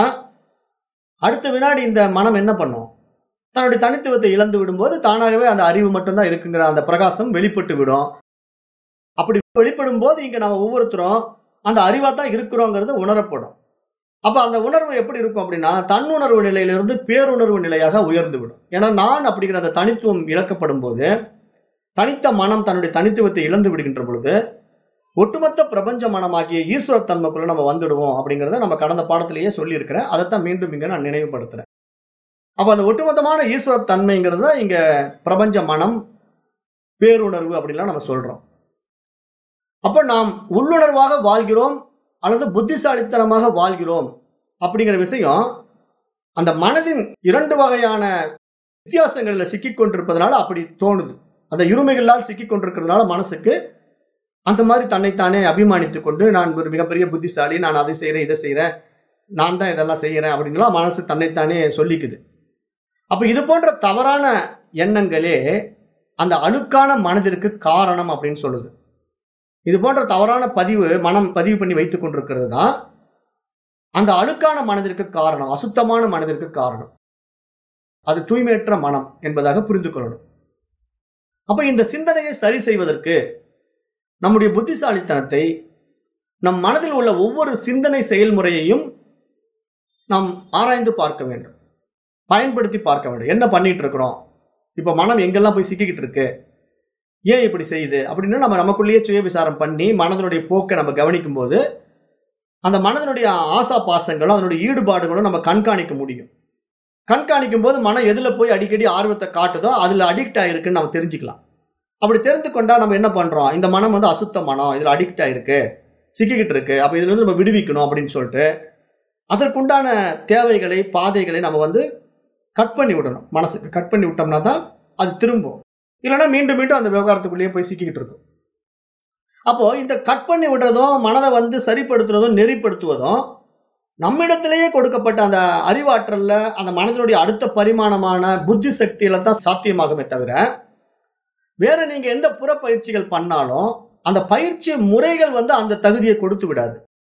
அடுத்த வினாடி இந்த மனம் என்ன பண்ணும், தன்னுடைய தனித்துவத்தை இழந்து விடும்போது தானாகவே அந்த அறிவு மட்டும்தான் இருக்குங்கிற அந்த பிரகாசம் வெளிப்பட்டு விடும். அப்படி வெளிப்படும் போது இங்க நம்ம ஒவ்வொருத்தரும் அந்த அறிவா தான் இருக்கிறோங்கிறது உணரப்படும். அப்ப அந்த உணர்வு எப்படி இருக்கும் அப்படின்னா, தன்னுணர்வு நிலையிலிருந்து பேருணர்வு நிலையாக உயர்ந்து விடும். ஏன்னா நான் அப்படிங்கிற அந்த தனித்துவம் இழக்கப்படும் போது, தனித்த மனம் தன்னுடைய தனித்துவத்தை இழந்து விடுகின்ற பொழுது ஒட்டுமொத்த பிரபஞ்ச மனமாகிய ஈஸ்வர தன்மைக்குள்ள நம்ம வந்துடுவோம் அப்படிங்கிறத நம்ம கடந்த பாடத்திலேயே சொல்லி இருக்கிறேன். அதைத்தான் மீண்டும் இங்க நான் நினைவுபடுத்துறேன். அப்ப அந்த ஒட்டுமொத்தமான ஈஸ்வர தன்மைங்கிறது தான் இங்க பிரபஞ்ச மனம், பேருணர்வு அப்படின்லாம் நம்ம சொல்றோம். அப்ப நாம் உள்ளுணர்வாக வாழ்கிறோம் அல்லது புத்திசாலித்தனமாக வாழ்கிறோம் அப்படிங்கிற விஷயம் அந்த மனதின் இரண்டு வகையான வித்தியாசங்கள்ல சிக்கிக் கொண்டிருப்பதனால அப்படி தோணுது. அந்த இருமைகளால் சிக்கிக் கொண்டிருக்கிறதுனால மனசுக்கு அந்த மாதிரி தன்னைத்தானே அபிமானித்துக் கொண்டு நான் ஒரு மிகப்பெரிய புத்திசாலி, நான் அதை செய்யறேன் இதை செய்யறேன், நான் தான் இதெல்லாம் செய்யறேன் அப்படின்லாம் மனசு தன்னைத்தானே சொல்லிக்குது. அப்ப இது போன்ற தவறான எண்ணங்களே அந்த அழுக்கான மனதிற்கு காரணம் அப்படின்னு சொல்லுது. இது போன்ற தவறான பதிவு மனம் பதிவு பண்ணி வைத்துக் கொண்டிருக்கிறது தான் அந்த அழுக்கான மனதிற்கு காரணம், அசுத்தமான மனதிற்கு காரணம். அது தூய்மையற்ற மனம் என்பதாக புரிந்து கொள்ளணும். அப்ப இந்த சிந்தனையை சரி செய்வதற்கு நம்முடைய புத்திசாலித்தனத்தை நம் மனதில் உள்ள ஒவ்வொரு சிந்தனை செயல்முறையையும் நாம் ஆராய்ந்து பார்க்க வேண்டும், பயன்படுத்தி பார்க்க வேண்டும். என்ன பண்ணிட்டு இருக்கிறோம், இப்ப மனம் எங்கெல்லாம் போய் சிக்கிக்கிட்டு இருக்கு, ஏன் இப்படி செய்யுது அப்படின்னு நம்ம நமக்குள்ளேயே சுய விசாரம் பண்ணி மனதனுடைய போக்கை நம்ம கவனிக்கும் போது அந்த மனதனுடைய ஆசா பாசங்களும் அதனுடைய ஈடுபாடுகளும் நம்ம கண்காணிக்க முடியும். கண்காணிக்கும் போது மனம் எதுல போய் அடிக்கடி ஆர்வத்தை காட்டுதோ அதுல அடிக்ட் ஆயிருக்குன்னு நம்ம தெரிஞ்சுக்கலாம். அப்படி தெரிந்து கொண்டா நம்ம என்ன பண்றோம், இந்த மனம் வந்து அசுத்த மனம், இதுல அடிக்ட் ஆயிருக்கு, சிக்கிக்கிட்டு இருக்கு, அப்ப இதுல இருந்து நம்ம விடுவிக்கணும் அப்படின்னு சொல்லிட்டு அதற்குண்டான தேவைகளை பாதைகளை நம்ம வந்து கட் பண்ணி விடணும். மனசுக்கு கட் பண்ணி விட்டோம்னா தான் அது திரும்பும். இல்லைன்னா மீண்டும் மீண்டும் அந்த விவகாரத்துக்குள்ளேயே போய் சிக்கிக்கிட்டு இருக்கும். அப்போ இந்த கட் பண்ணி விடுறதும் மனதை வந்து சரிப்படுத்துறதும் நெறிப்படுத்துவதும் நம்மிடத்திலேயே கொடுக்கப்பட்ட அந்த அறிவாற்றல்ல அந்த மனதினுடைய அடுத்த பரிமாணமான புத்தி சக்தியில தான் சாத்தியமாகுமே தவிர வேற நீங்க எந்த புற பயிற்சிகள் பண்ணாலும் அந்த பயிற்சி முறைகள் வந்து அந்த தகுதியை கொடுத்து விடாது.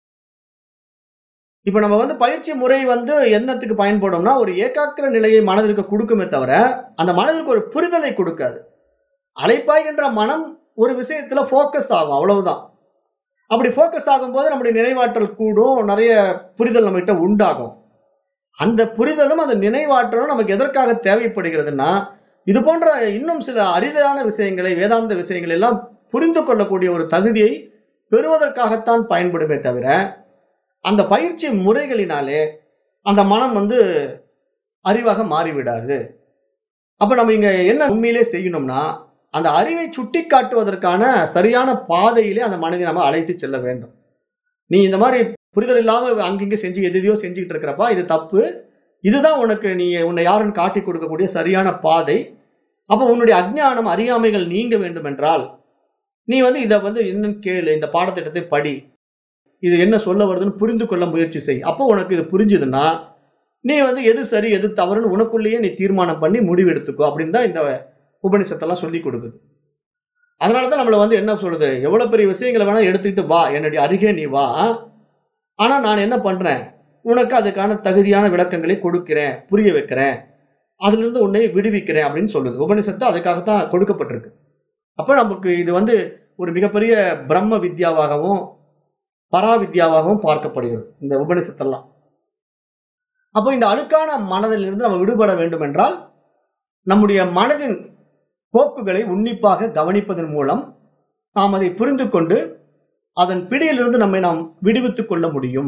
இப்ப நம்ம வந்து பயிற்சி முறை வந்து என்னத்துக்கு பயன்படும்னா ஒரு ஏகாக்கிர நிலையை மனதிற்கு கொடுக்குமே தவிர அந்த மனதிற்கு ஒரு புரிதலை கொடுக்காது. அலைப்பாய்கின்ற மனம் ஒரு விஷயத்துல போக்கஸ் ஆகும், அவ்வளவுதான். அப்படி போக்கஸ் ஆகும் போது நம்முடைய நினைவாற்றல் கூடும், நிறைய புரிதல் நம்ம கிட்ட உண்டாகும். அந்த புரிதலும் அந்த நினைவாற்றலும் நமக்கு எதற்காக தேவைப்படுகிறதுனா இது போன்ற இன்னும் சில அரிதான விஷயங்களை, வேதாந்த விஷயங்களை எல்லாம் புரிந்து கொள்ளக்கூடிய ஒரு தகுதியை பெறுவதற்காகத்தான் பயன்படுமே தவிர அந்த பயிற்சி முறைகளினாலே அந்த மனம் வந்து அறிவாக மாறிவிடாது. அப்ப நம்ம இங்க என்ன உண்மையிலே செய்யணும்னா அந்த அறிவை சுட்டி காட்டுவதற்கான சரியான பாதையிலே அந்த மனதை நம்ம அழைத்து செல்ல வேண்டும். நீ இந்த மாதிரி புரிதல் இல்லாம அங்கிங்க செஞ்சு எதையோ செஞ்சுக்கிட்டு இருக்கிறப்பா, இது தப்பு, இதுதான் உனக்கு நீ உன்னை யாருன்னு காட்டி கொடுக்கக்கூடிய சரியான பாதை. அப்ப உன்னுடைய அஞ்ஞானம் அறியாமைகள் நீங்க வேண்டும் என்றால் நீ வந்து இதை வந்து இன்னும் கேளு, இந்த பாடத்திட்டத்தை படி, இது என்ன சொல்ல வருதுன்னு புரிந்து கொள்ள முயற்சி செய். அப்போ உனக்கு இது புரிஞ்சுதுன்னா நீ வந்து எது சரி எது தவறுன்னு உனக்குள்ளேயே நீ தீர்மானம் பண்ணி முடிவு எடுத்துக்கோ அப்படின்னு தான் இந்த உபநிஷத்தெல்லாம் சொல்லி கொடுக்குது. அதனாலதான் நம்மள வந்து என்ன சொல்லுது, எவ்வளவு பெரிய விஷயங்களை வேணா எடுத்துக்கிட்டு வா, என்னுடைய அருகே நீ வா, ஆனா நான் என்ன பண்றேன், உனக்கு அதுக்கான தகுதியான விளக்கங்களை கொடுக்கிறேன், புரிய வைக்கிறேன், அதுல இருந்து உன்னை விடுவிக்கிறேன் அப்படின்னு சொல்லுது. உபனிஷத்து அதுக்காகத்தான் கொடுக்கப்பட்டிருக்கு. அப்ப நமக்கு இது வந்து ஒரு மிகப்பெரிய பிரம்ம வித்யாவாகவும் பராவித்யாவாகவும் பார்க்கப்படுகிறது இந்த உபனிஷத்தெல்லாம். அப்போ இந்த அழுக்கான மனதிலிருந்து நம்ம விடுபட வேண்டும் என்றால் நம்முடைய மனதின் போக்குகளை உன்னிப்பாக கவனிப்பதன் மூலம் நாம் அதை புரிந்து கொண்டு அதன் பிடியிலிருந்து நம்மை நாம் விடுவித்துக் கொள்ள முடியும்.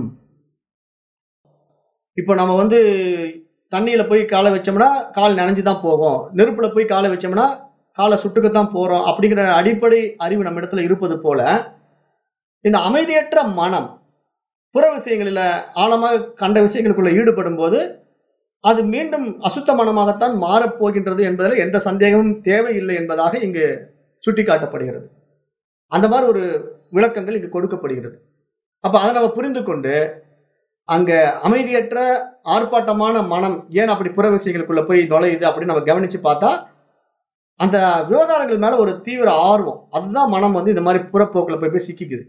இப்போ நம்ம வந்து தண்ணியில போய் காலை வச்சோம்னா கால் நனைஞ்சுதான் போகும், நெருப்புல போய் காலை வச்சோம்னா காலை சுட்டுக்கத்தான் போறோம் அப்படிங்கிற அடிப்படை அறிவு நம்ம இடத்துல இருப்பது போல இந்த அமைதியற்ற மனம் புற விஷயங்களில ஆழமாக கண்ட விஷயங்களுக்குள்ள ஈடுபடும் போது அது மீண்டும் அசுத்த மனமாகத்தான் மாறப்போகின்றது என்பதில் எந்த சந்தேகமும் தேவையில்லை என்பதாக இங்கு சுட்டிக்காட்டப்படுகிறது. அந்த மாதிரி ஒரு விளக்கங்கள் இங்கு கொடுக்கப்படுகிறது. அப்ப அதை நம்ம புரிந்து கொண்டு அங்க அமைதியற்ற ஆர்ப்பாட்டமான மனம் ஏன் அப்படி புற விஷயங்களுக்குள்ள போய் நுழையுது அப்படின்னு நம்ம கவனிச்சு பார்த்தா அந்த விவகாரங்கள் மேல ஒரு தீவிர ஆர்வம், அதுதான் மனம் வந்து இந்த மாதிரி புறப்போக்குல போய் போய் சிக்கிக்குது.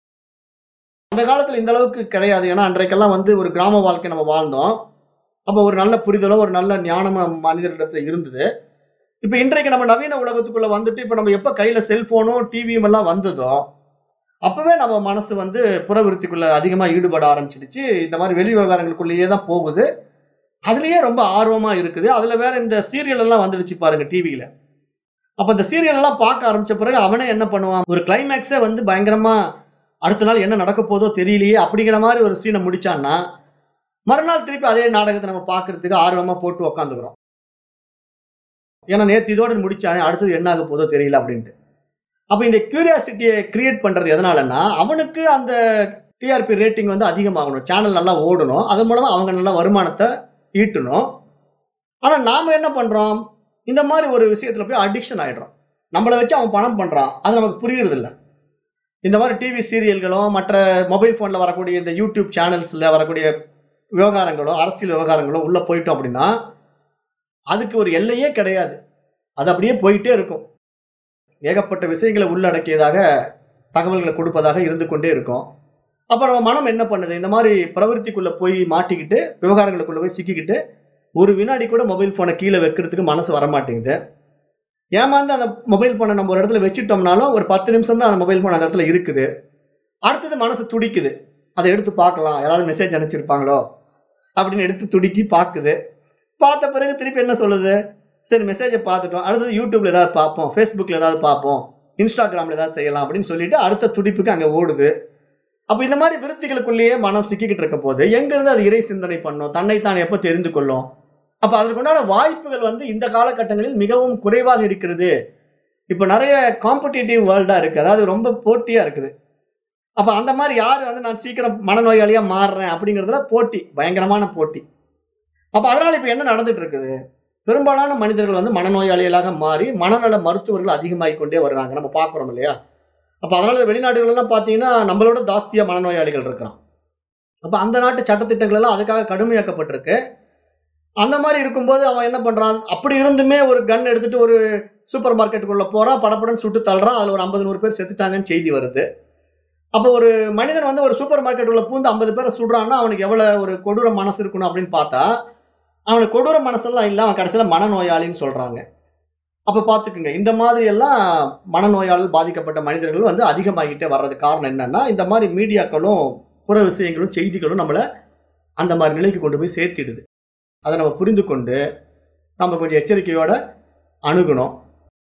அந்த காலத்துல இந்த அளவுக்கு கிடையாது. ஏன்னா அன்றைக்கெல்லாம் வந்து ஒரு கிராம வாழ்க்கை நம்ம வாழ்ந்தோம். அப்ப ஒரு நல்ல புரிதலோ ஒரு நல்ல ஞானமும் மனிதர்களிடத்துல இருந்தது. இப்ப இன்றைக்கு நம்ம நவீன உலகத்துக்குள்ள வந்துட்டு இப்ப நம்ம எப்ப கையில செல்போனும் டிவியும் எல்லாம் வந்ததோ அப்பவே நம்ம மனசு வந்து புறவிருத்திக்குள்ள அதிகமா ஈடுபட ஆரம்பிச்சிடுச்சு. இந்த மாதிரி வெளி விவகாரங்களுக்குள்ளேயே தான் போகுது. அதுலயே ரொம்ப ஆர்வமா இருக்குது. அதுல வேற இந்த சீரியல் எல்லாம் வந்துடுச்சு பாருங்க டிவியில. அப்ப இந்த சீரியல் எல்லாம் பார்க்க ஆரம்பிச்ச பிறகு அவனே என்ன பண்ணுவான், ஒரு கிளைமேக்ஸே வந்து பயங்கரமா அடுத்த நாள் என்ன நடக்க போதோ தெரியலையே அப்படிங்கிற மாதிரி ஒரு சீனை முடிச்சான்னா மறுநாள் திருப்பி அதே நாடகத்தை நம்ம பார்க்கறதுக்கு ஆர்வமா போட்டு உக்காந்துக்கிறோம். ஏன்னா நேத்து இதோட முடிச்சானே அடுத்தது என்ன ஆக போதோ தெரியல அப்படின்ட்டு. அப்ப இந்த கியூரியாசிட்டியை கிரியேட் பண்றது எதனாலன்னா அவனுக்கு அந்த டிஆர்பி ரேட்டிங் வந்து அதிகமாகணும், சேனல் நல்லா ஓடணும், அதன் மூலமா அவங்க நல்ல வருமானத்தை ஈட்டணும். ஆனா நாம என்ன பண்றோம், இந்த மாதிரி ஒரு விஷயத்துல போய் அடிக்ஷன் ஆயிடுறோம். நம்மளை வச்சு அவன் பணம் பண்றான், அது நமக்கு புரியுறது இல்லை. இந்த மாதிரி டிவி சீரியல்களும் மற்ற மொபைல் போன்ல வரக்கூடிய இந்த யூடியூப் சேனல்ஸ்ல வரக்கூடிய விவகாரங்களோ அரசியல் விவகாரங்களோ உள்ள போயிட்டோம் அப்படின்னா அதுக்கு ஒரு எல்லையே கிடையாது. அது அப்படியே போயிட்டே இருக்கும். ஏகப்பட்ட விஷயங்களை உள்ளடக்கியதாக தகவல்களை கொடுப்பதாக இருந்து கொண்டே இருக்கும். அப்ப நம்ம மனம் என்ன பண்ணுது, இந்த மாதிரி பிரவருத்திக்குள்ள போய் மாட்டிக்கிட்டு விவகாரங்களுக்குள்ள போய் சிக்கிக்கிட்டு ஒரு வினாடி கூட மொபைல் போனை கீழே வைக்கிறதுக்கு மனசு வரமாட்டேங்குது. ஏமாந்து அந்த மொபைல் போனை நம்ம ஒரு இடத்துல வச்சுட்டோம்னாலும் ஒரு பத்து நிமிஷம் தான் அந்த மொபைல் போன் அந்த இடத்துல இருக்குது. அடுத்தது மனசு துடிக்குது, அதை எடுத்து பார்க்கலாம், யாராவது மெசேஜ் அனுப்பிச்சிருப்பாங்களோ அப்படின்னு எடுத்து துடிக்கி பார்க்குது. பார்த்த பிறகு திருப்பி என்ன சொல்லுது, சரி மெசேஜை பார்த்துட்டோம், அடுத்தது யூடியூப்ல ஏதாவது பார்ப்போம், ஃபேஸ்புக்ல ஏதாவது பார்ப்போம், இன்ஸ்டாகிராம்ல ஏதாவது செய்யலாம் அப்படின்னு சொல்லிட்டு அடுத்த துடிப்புக்கு அங்க ஓடுது. அப்ப இந்த மாதிரி விருத்திகளுக்குள்ளேயே மனம் சிக்கிக்கிட்டு இருக்க போது எங்க இருந்து அது இறை சிந்தனை பண்ணும், தன்னைத்தான் எப்ப தெரிந்து கொள்ளும்? அப்ப அதற்குண்டான வாய்ப்புகள் வந்து இந்த காலகட்டங்களில் மிகவும் குறைவாக இருக்கிறது. இப்ப நிறைய காம்படிட்டிவ் வேர்ல்டா இருக்கு, அதாவது ரொம்ப போட்டியா இருக்குது. அப்ப அந்த மாதிரி யாரு வந்து நான் சீக்கிரம் மனநோயாளியா மாறுறேன் அப்படிங்கிறதுல போட்டி, பயங்கரமான போட்டி. அப்ப அதனால இப்ப என்ன நடந்துட்டு இருக்குது, பெரும்பாலான மனிதர்கள் வந்து மனநோயாளிகளாக மாறி மனநல மருத்துவர்கள் அதிகமாகி கொண்டே வர்றாங்க, நம்ம பாக்குறோம் இல்லையா? அப்ப அதனால வெளிநாடுகள் எல்லாம் பாத்தீங்கன்னா நம்மளோட ஜாஸ்தியா மனநோயாளிகள் இருக்கிறான். அப்ப அந்த நாட்டு சட்டத்திட்டங்கள் எல்லாம் அதுக்காக கடுமையாக்கப்பட்டிருக்கு. அந்த மாதிரி இருக்கும்போது அவன் என்ன பண்றான், அப்படி இருந்துமே ஒரு கன் எடுத்துட்டு ஒரு சூப்பர் மார்க்கெட்டுக்குள்ள போறான், படப்படன்னு சுட்டு தள்ளுறான், அதுல ஒரு ஐம்பது நூறு பேர் செத்துட்டாங்கன்னு செய்தி வருது. அப்ப ஒரு மனிதன் வந்து ஒரு சூப்பர் மார்க்கெட்டுக்குள்ள பூந்து ஐம்பது பேரை சுடுறான்னா அவனுக்கு எவ்வளவு ஒரு கொடூர மனசு இருக்கணும் அப்படின்னு பார்த்தா அவனுக்கு கொடூர மனசெல்லாம் இல்ல, அவன் கடைசியில மனநோயாளின்னு சொல்றாங்க. அப்ப பாத்துக்குங்க, இந்த மாதிரி எல்லாம் மனநோயால் பாதிக்கப்பட்ட மனிதர்கள் வந்து அதிகமாகிட்டே வர்றது காரணம் என்னன்னா இந்த மாதிரி மீடியாக்களும் புற விஷயங்களும் செய்திகளும் நம்மள அந்த மாதிரி நிலைக்கு கொண்டு போய் சேர்த்திடுது. அதை நம்ம புரிந்து கொண்டு நம்ம கொஞ்சம் எச்சரிக்கையோட அணுகணும்.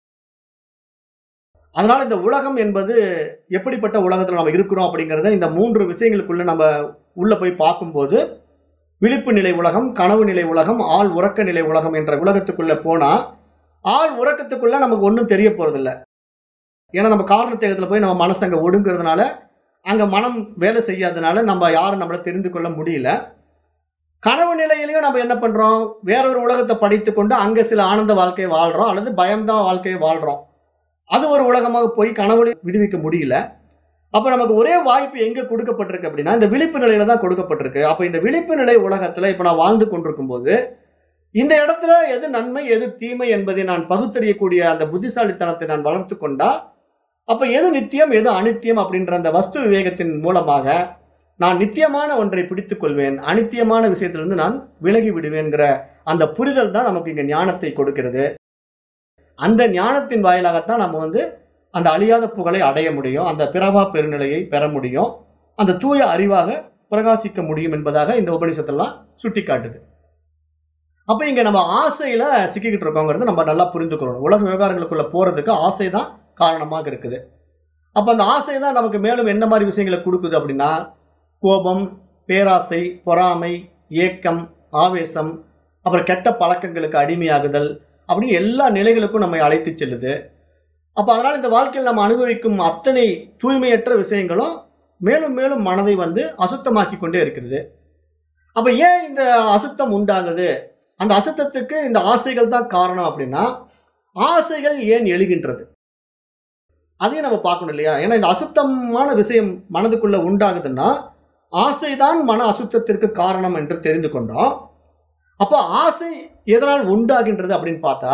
அதனால இந்த உலகம் என்பது எப்படிப்பட்ட உலகத்துல நம்ம இருக்கிறோம் அப்படிங்கறத இந்த மூன்று விஷயங்களுக்குள்ள நம்ம உள்ள போய் பார்க்கும்போது விழிப்பு நிலை உலகம், கனவு நிலை உலகம், ஆள் உறக்க நிலை உலகம் என்ற உலகத்துக்குள்ள போனா ஆள் உறக்கத்துக்குள்ள நமக்கு ஒன்றும் தெரிய போறது இல்லை. ஏன்னா நம்ம காரண தேகத்துல போய் நம்ம மனசு அங்க ஒடுங்கிறதுனால அங்க மனம் வேலை செய்யாதனால நம்ம யாரும் நம்மள தெரிந்து கொள்ள முடியல. கனவு நிலையிலையும் நம்ம என்ன பண்றோம், வேறொரு உலகத்தை படித்து கொண்டு அங்க சில ஆனந்த வாழ்க்கையை வாழ்றோம் அல்லது பயம்தான் வாழ்க்கையை வாழ்றோம். அது ஒரு உலகமாக போய் கனவுல விடுவிக்க முடியல. அப்ப நமக்கு ஒரே வாய்ப்பு எங்க கொடுக்கப்பட்டிருக்கு அப்படின்னா இந்த விழிப்பு நிலையில தான் கொடுக்கப்பட்டிருக்கு. அப்ப இந்த விழிப்பு நிலை உலகத்துல இப்ப நான் வாழ்ந்து கொண்டிருக்கும் போது இந்த இடத்துல எது நன்மை எது தீமை என்பதை நான் பகுத்தறியக்கூடிய அந்த புத்திசாலித்தனத்தை நான் வளர்த்து கொண்டா அப்ப எது நித்தியம் எது அனித்தியம் அப்படின்ற அந்த வஸ்து விவேகத்தின் மூலமாக நான் நித்தியமான ஒன்றை பிடித்துக் கொள்வேன், அனித்தியமான விஷயத்திலிருந்து நான் விலகி விடுவேன்கிற அந்த புரிதல் தான் நமக்கு இங்க ஞானத்தை கொடுக்கிறது. அந்த ஞானத்தின் வாயிலாகத்தான் நம்ம வந்து அந்த அழியாத புகழை அடைய முடியும், அந்த பிறவா பெருநிலையை பெற முடியும், அந்த தூய அறிவாக பிரகாசிக்க முடியும் என்பதாக இந்த உபநிஷத்தெல்லாம் சுட்டி காட்டுது. அப்ப இங்க நம்ம ஆசையில சிக்கிக்கிட்டு இருக்கோங்கிறது நம்ம நல்லா புரிந்துக்கணும். உலக விவகாரங்களுக்குள்ள போறதுக்கு ஆசைதான் காரணமாக இருக்குது. அப்ப அந்த ஆசை தான் நமக்கு மேலும் என்ன மாதிரி விஷயங்களை கொடுக்குது அப்படின்னா, கோபம், பேராசை, பொறாமை, ஏக்கம், ஆவேசம், அப்புறம் கெட்ட பழக்கங்களுக்கு அடிமையாகுதல் அப்படின்னு எல்லா நிலைகளுக்கும் நம்மை அழைத்து செல்லுது. அப்ப அதனால இந்த வாழ்க்கையில் நம்ம அனுபவிக்கும் அத்தனை தூய்மையற்ற விஷயங்களும் மேலும் மேலும் மனதை வந்து அசுத்தமாக்கி கொண்டே இருக்கிறது. அப்ப ஏன் இந்த அசுத்தம் உண்டாகுது? அந்த அசுத்தத்துக்கு இந்த ஆசைகள் தான் காரணம் அப்படின்னா, ஆசைகள் ஏன் எழுகின்றது அதையும் நம்ம பார்க்கணும் இல்லையா? ஏன்னா இந்த அசுத்தமான விஷயம் மனதுக்குள்ள உண்டாகுதுன்னா ஆசைதான் மன அசுத்தத்திற்கு காரணம் என்று தெரிந்து கொண்டோம். அப்ப ஆசை எதனால் உண்டாகின்றது அப்படின்னு பார்த்தா,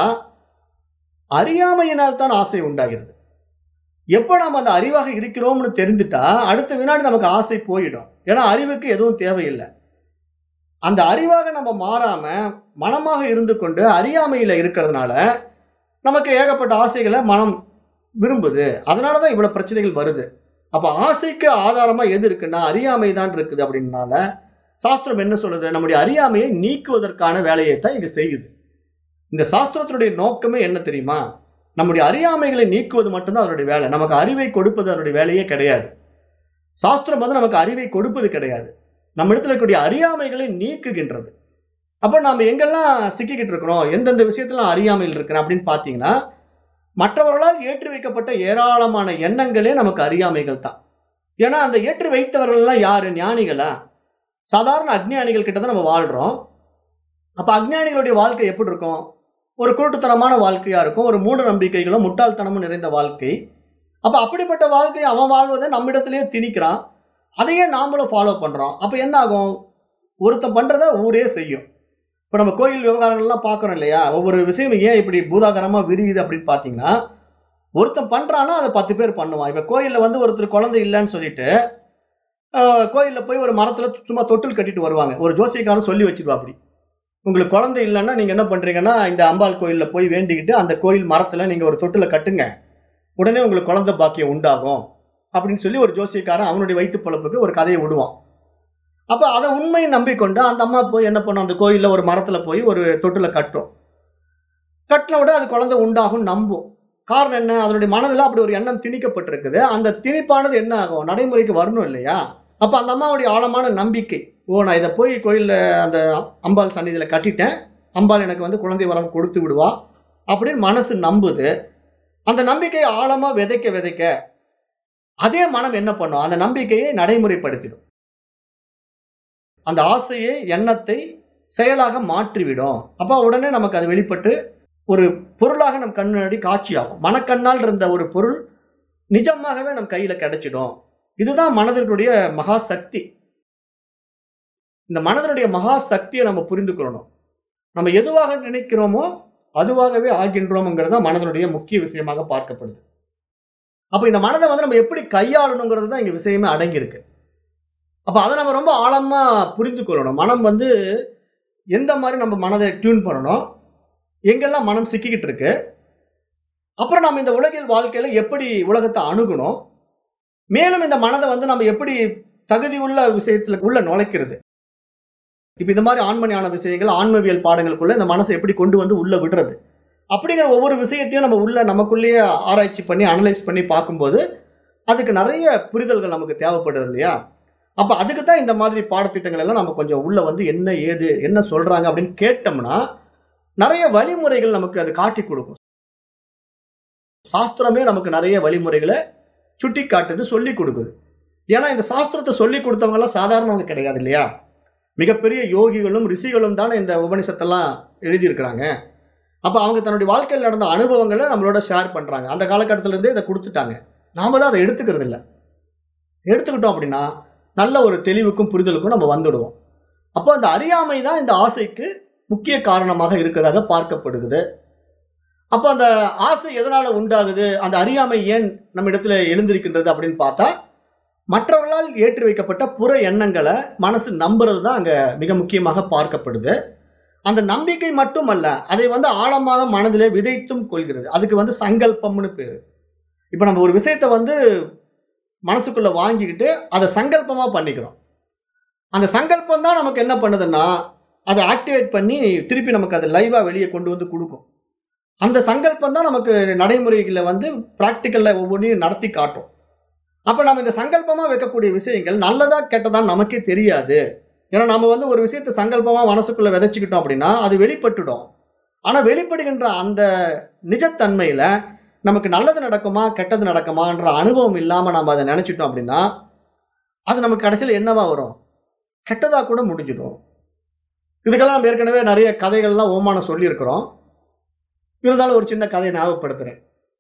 அறியாமையினால் தான் ஆசை உண்டாகிறது. எப்ப நம்ம அந்த அறிவாக இருக்கிறோம்னு தெரிந்துட்டா அடுத்த வினாடி நமக்கு ஆசை போயிடும். ஏன்னா அறிவுக்கு எதுவும் தேவையில்லை. அந்த அறிவாக நம்ம மாறாம மனமாக இருந்து கொண்டு அறியாமையில இருக்கிறதுனால நமக்கு ஏகப்பட்ட ஆசைகளை மனம் விரும்புது. அதனாலதான் இவ்வளவு பிரச்சனைகள் வருது. அப்ப ஆசைக்கு ஆதாரமா எது இருக்குன்னா அறியாமை தான் இருக்குது. அப்படின்னால சாஸ்திரம் என்ன சொல்லுது? நம்முடைய அறியாமையை நீக்குவதற்கான வேலையை தான் இங்க செய்யுது. இந்த சாஸ்திரத்தினுடைய நோக்கமே என்ன தெரியுமா? நம்முடைய அறியாமைகளை நீக்குவது மட்டும்தான் அதனுடைய வேலை. நமக்கு அறிவை கொடுப்பது அதனுடைய வேலையே கிடையாது. சாஸ்திரம் வந்து நமக்கு அறிவை கொடுப்பது கிடையாது, நம்ம இடத்துல இருக்கக்கூடிய அறியாமைகளை நீக்குகின்றது. அப்ப நாம எங்கெல்லாம் சிக்கிக்கிட்டு இருக்கிறோம், எந்தெந்த விஷயத்துல அறியாமையில் இருக்கிறேன் அப்படின்னு பாத்தீங்கன்னா, மற்றவர்களால் ஏற்றி வைக்கப்பட்ட ஏராளமான எண்ணங்களே நமக்கு அறியாமைகள் தான். ஏன்னா அந்த ஏற்றி வைத்தவர்கள் எல்லாம் யாரு? ஞானிகளா? சாதாரண அஜ்ஞானிகள் கிட்ட தான் நம்ம வாழ்றோம். அப்ப அஜ்ஞானிகளுடைய வாழ்க்கை எப்படி இருக்கும்? ஒரு குருட்டுத்தனமான வாழ்க்கையா இருக்கும், ஒரு மூட நம்பிக்கைகளும் முட்டாள்தனமும் நிறைந்த வாழ்க்கை. அப்ப அப்படிப்பட்ட வாழ்க்கையை அவன் வாழ்வதை நம்மிடத்திலேயே திணிக்கிறான், அதையே நாமளும் ஃபாலோ பண்றோம். அப்ப என்ன ஆகும்? ஒருத்தன் பண்றத ஊரே செய்யும். இப்ப நம்ம கோயில் விவகாரங்கள்லாம் பாக்குறோம் இல்லையா? ஒவ்வொரு விஷயம் ஏன் இப்படி பூதாகரமா விரியுது அப்படின்னு பாத்தீங்கன்னா, ஒருத்தன் பண்றான்னா அதை பத்து பேர் பண்ணுவான். இப்ப கோயில்ல வந்து ஒருத்தர் குழந்தை இல்லைன்னு சொல்லிட்டு கோயில்ல போய் ஒரு மரத்துல சும்மா தொட்டில் கட்டிட்டு வருவாங்க. ஒரு ஜோசியக்காரன் சொல்லி வச்சிருவா, அப்படி உங்களுக்கு குழந்தை இல்லைன்னா நீங்க என்ன பண்றீங்கன்னா, இந்த அம்பாள் கோயில்ல போய் வேண்டிக்கிட்டு அந்த கோயில் மரத்துல நீங்க ஒரு தொட்டில கட்டுங்க, உடனே உங்களுக்கு குழந்தை பாக்கியம் உண்டாகும் அப்படின்னு சொல்லி ஒரு ஜோசியக்காரன் அவனுடைய வயிற்று பொழப்புக்கு ஒரு கதையை விடுவான். அப்ப அதை உண்மையை நம்பிக்கொண்டு அந்த அம்மா போய் என்ன பண்ணும், அந்த கோயில்ல ஒரு மரத்துல போய் ஒரு தொட்டில கட்டும். கட்டின விட அது குழந்தை உண்டாகும் நம்பும். காரணம் என்ன? அதனுடைய மனதில் அப்படி ஒரு எண்ணம் திணிக்கப்பட்டிருக்குது. அந்த திணிப்பானது என்ன ஆகும்? நடைமுறைக்கு வரணும் இல்லையா? அப்ப அந்த அம்மாவுடைய ஆழமான நம்பிக்கை, ஓ நான் இதை போய் கோயில்ல அந்த அம்பாள் சன்னிதியில கட்டிட்டேன், அம்பாள் எனக்கு வந்து குழந்தை வரம் கொடுத்து விடுவா அப்படின்னு மனசு நம்புது. அந்த நம்பிக்கையை ஆழமா விதைக்க விதைக்க அதே மனம் என்ன பண்ணும்? அந்த நம்பிக்கையை நடைமுறைப்படுத்திடும். அந்த ஆசையை, எண்ணத்தை செயலாக மாற்றிவிடும். அப்ப உடனே நமக்கு அது வெளிப்பட்டு ஒரு பொருளாக நம் கண்ணாடி காட்சியாகும். மனக்கண்ணால் இருந்த ஒரு பொருள் நிஜமாகவே நம் கையில கிடைச்சிடும். இதுதான் மனதினுடைய மகா சக்தி. இந்த மனதினுடைய மகா சக்தியை நம்ம புரிந்து கொள்ளணும். நம்ம எதுவாக நினைக்கிறோமோ அதுவாகவே ஆகின்றோம்ங்கிறத மனதினுடைய முக்கிய விஷயமாக பார்க்கப்படுது. அப்ப இந்த மனதை வந்து நம்ம எப்படி கையாளணுங்கிறது தான் இங்க விஷயமே அடங்கி இருக்கு. அப்ப அதை நம்ம ரொம்ப ஆழமா புரிந்து கொள்ளணும். மனம் வந்து எந்த மாதிரி நம்ம மனதை டியூன் பண்ணணும், எங்கெல்லாம் மனம் சிக்கிக்கிட்டு இருக்கு, அப்புறம் நம்ம இந்த உலகில் வாழ்க்கையில எப்படி உலகத்தை அணுகணும், மேலும் இந்த மனதை வந்து நம்ம எப்படி தகுதியுள்ள விஷயத்துல உள்ள நுழைக்கிறது. இப்ப இந்த மாதிரி ஆன்மஞான விஷயங்கள், ஆன்மவியல் பாடங்களுக்குள்ள இந்த மனசை எப்படி கொண்டு வந்து உள்ள விடுறது அப்படிங்கிற ஒவ்வொரு விஷயத்தையும் நம்ம உள்ள நமக்குள்ளேயே ஆராய்ச்சி பண்ணி அனலைஸ் பண்ணி பார்க்கும்போது அதுக்கு நிறைய புரிதல்கள் நமக்கு தேவைப்படுது இல்லையா? அப்ப அதுக்கு தான் இந்த மாதிரி பாடத்திட்டங்கள் எல்லாம் நம்ம கொஞ்சம் உள்ள வந்து என்ன ஏது என்ன சொல்றாங்க அப்படின்னு கேட்டோம்னா நிறைய வழிமுறைகள் நமக்கு அது காட்டி கொடுக்கும். சாஸ்திரமே நமக்கு நிறைய வழிமுறைகளை சுட்டி காட்டுது, சொல்லி கொடுக்குது. ஏன்னா இந்த சாஸ்திரத்தை சொல்லி கொடுத்தவங்க எல்லாம் சாதாரணவங்க கிடையாது இல்லையா? மிகப்பெரிய யோகிகளும் ரிஷிகளும் தானே இந்த உபநிஷத்தெல்லாம் எழுதியிருக்கிறாங்க. அப்ப அவங்க தன்னுடைய வாழ்க்கையில் நடந்த அனுபவங்களை நம்மளோட ஷேர் பண்றாங்க. அந்த காலகட்டத்தில இருந்தே இதை கொடுத்துட்டாங்க. நாம தான் அதை எடுத்துக்கிறது இல்லை. எடுத்துக்கிட்டோம் அப்படின்னா நல்ல ஒரு தெளிவுக்கும் புரிதலுக்கும் நம்ம வந்துடுவோம். அப்போ அந்த அறியாமை தான் இந்த ஆசைக்கு முக்கிய காரணமாக இருக்கிறதாக பார்க்கப்படுகிறது. அப்போ அந்த ஆசை எதனால உண்டாகுது, அந்த அறியாமை ஏன் நம்ம இடத்துல எழுந்திருக்கின்றது அப்படின்னு பார்த்தா, மற்றவர்களால் ஏற்றி வைக்கப்பட்ட புற எண்ணங்களை மனசு நம்புறது தான் அங்க மிக முக்கியமாக பார்க்கப்படுது. அந்த நம்பிக்கை மட்டுமல்ல, அதை வந்து ஆழமாக மனதிலே விதைத்தும் கொள்கிறது. அதுக்கு வந்து சங்கல்பம்னு பேரு. இப்ப நம்ம ஒரு விஷயத்தை வந்து மனசுக்குள்ள வாங்கிக்கிட்டு அதை சங்கல்பமா பண்ணிக்கிறோம். அந்த சங்கல்பம் தான் நமக்கு என்ன பண்ணுதுன்னா, அதை ஆக்டிவேட் பண்ணி திருப்பி நமக்கு அதை லைவா வெளியே கொண்டு வந்து கொடுக்கும். அந்த சங்கல்பம் தான் நமக்கு நடைமுறைகளை வந்து பிராக்டிக்கல்ல ஒவ்வொன்றையும் நடத்தி காட்டும். அப்ப நம்ம இந்த சங்கல்பமா வைக்கக்கூடிய விஷயங்கள் நல்லதா கெட்டதான்னு நமக்கே தெரியாது. ஏன்னா நம்ம வந்து ஒரு விஷயத்தை சங்கல்பமா மனசுக்குள்ள விதைச்சுக்கிட்டோம் அப்படின்னா அது வெளிப்பட்டுடும். ஆனா வெளிப்படுகின்ற அந்த நிஜத்தன்மையில நமக்கு நல்லது நடக்குமா கெட்டது நடக்குமான்ற அனுபவம் இல்லாம நம்ம அதை நினைச்சிட்டோம் அப்படின்னா அது நமக்கு கடைசியில் என்னவா வரும்? கெட்டதா கூட முடிஞ்சிடும். இதுக்கெல்லாம் நம்ம ஏற்கனவே நிறைய கதைகள்லாம் ஓமானம் சொல்லி இருக்கிறோம். இருந்தாலும் ஒரு சின்ன கதையை ஞாபகப்படுத்துறேன்.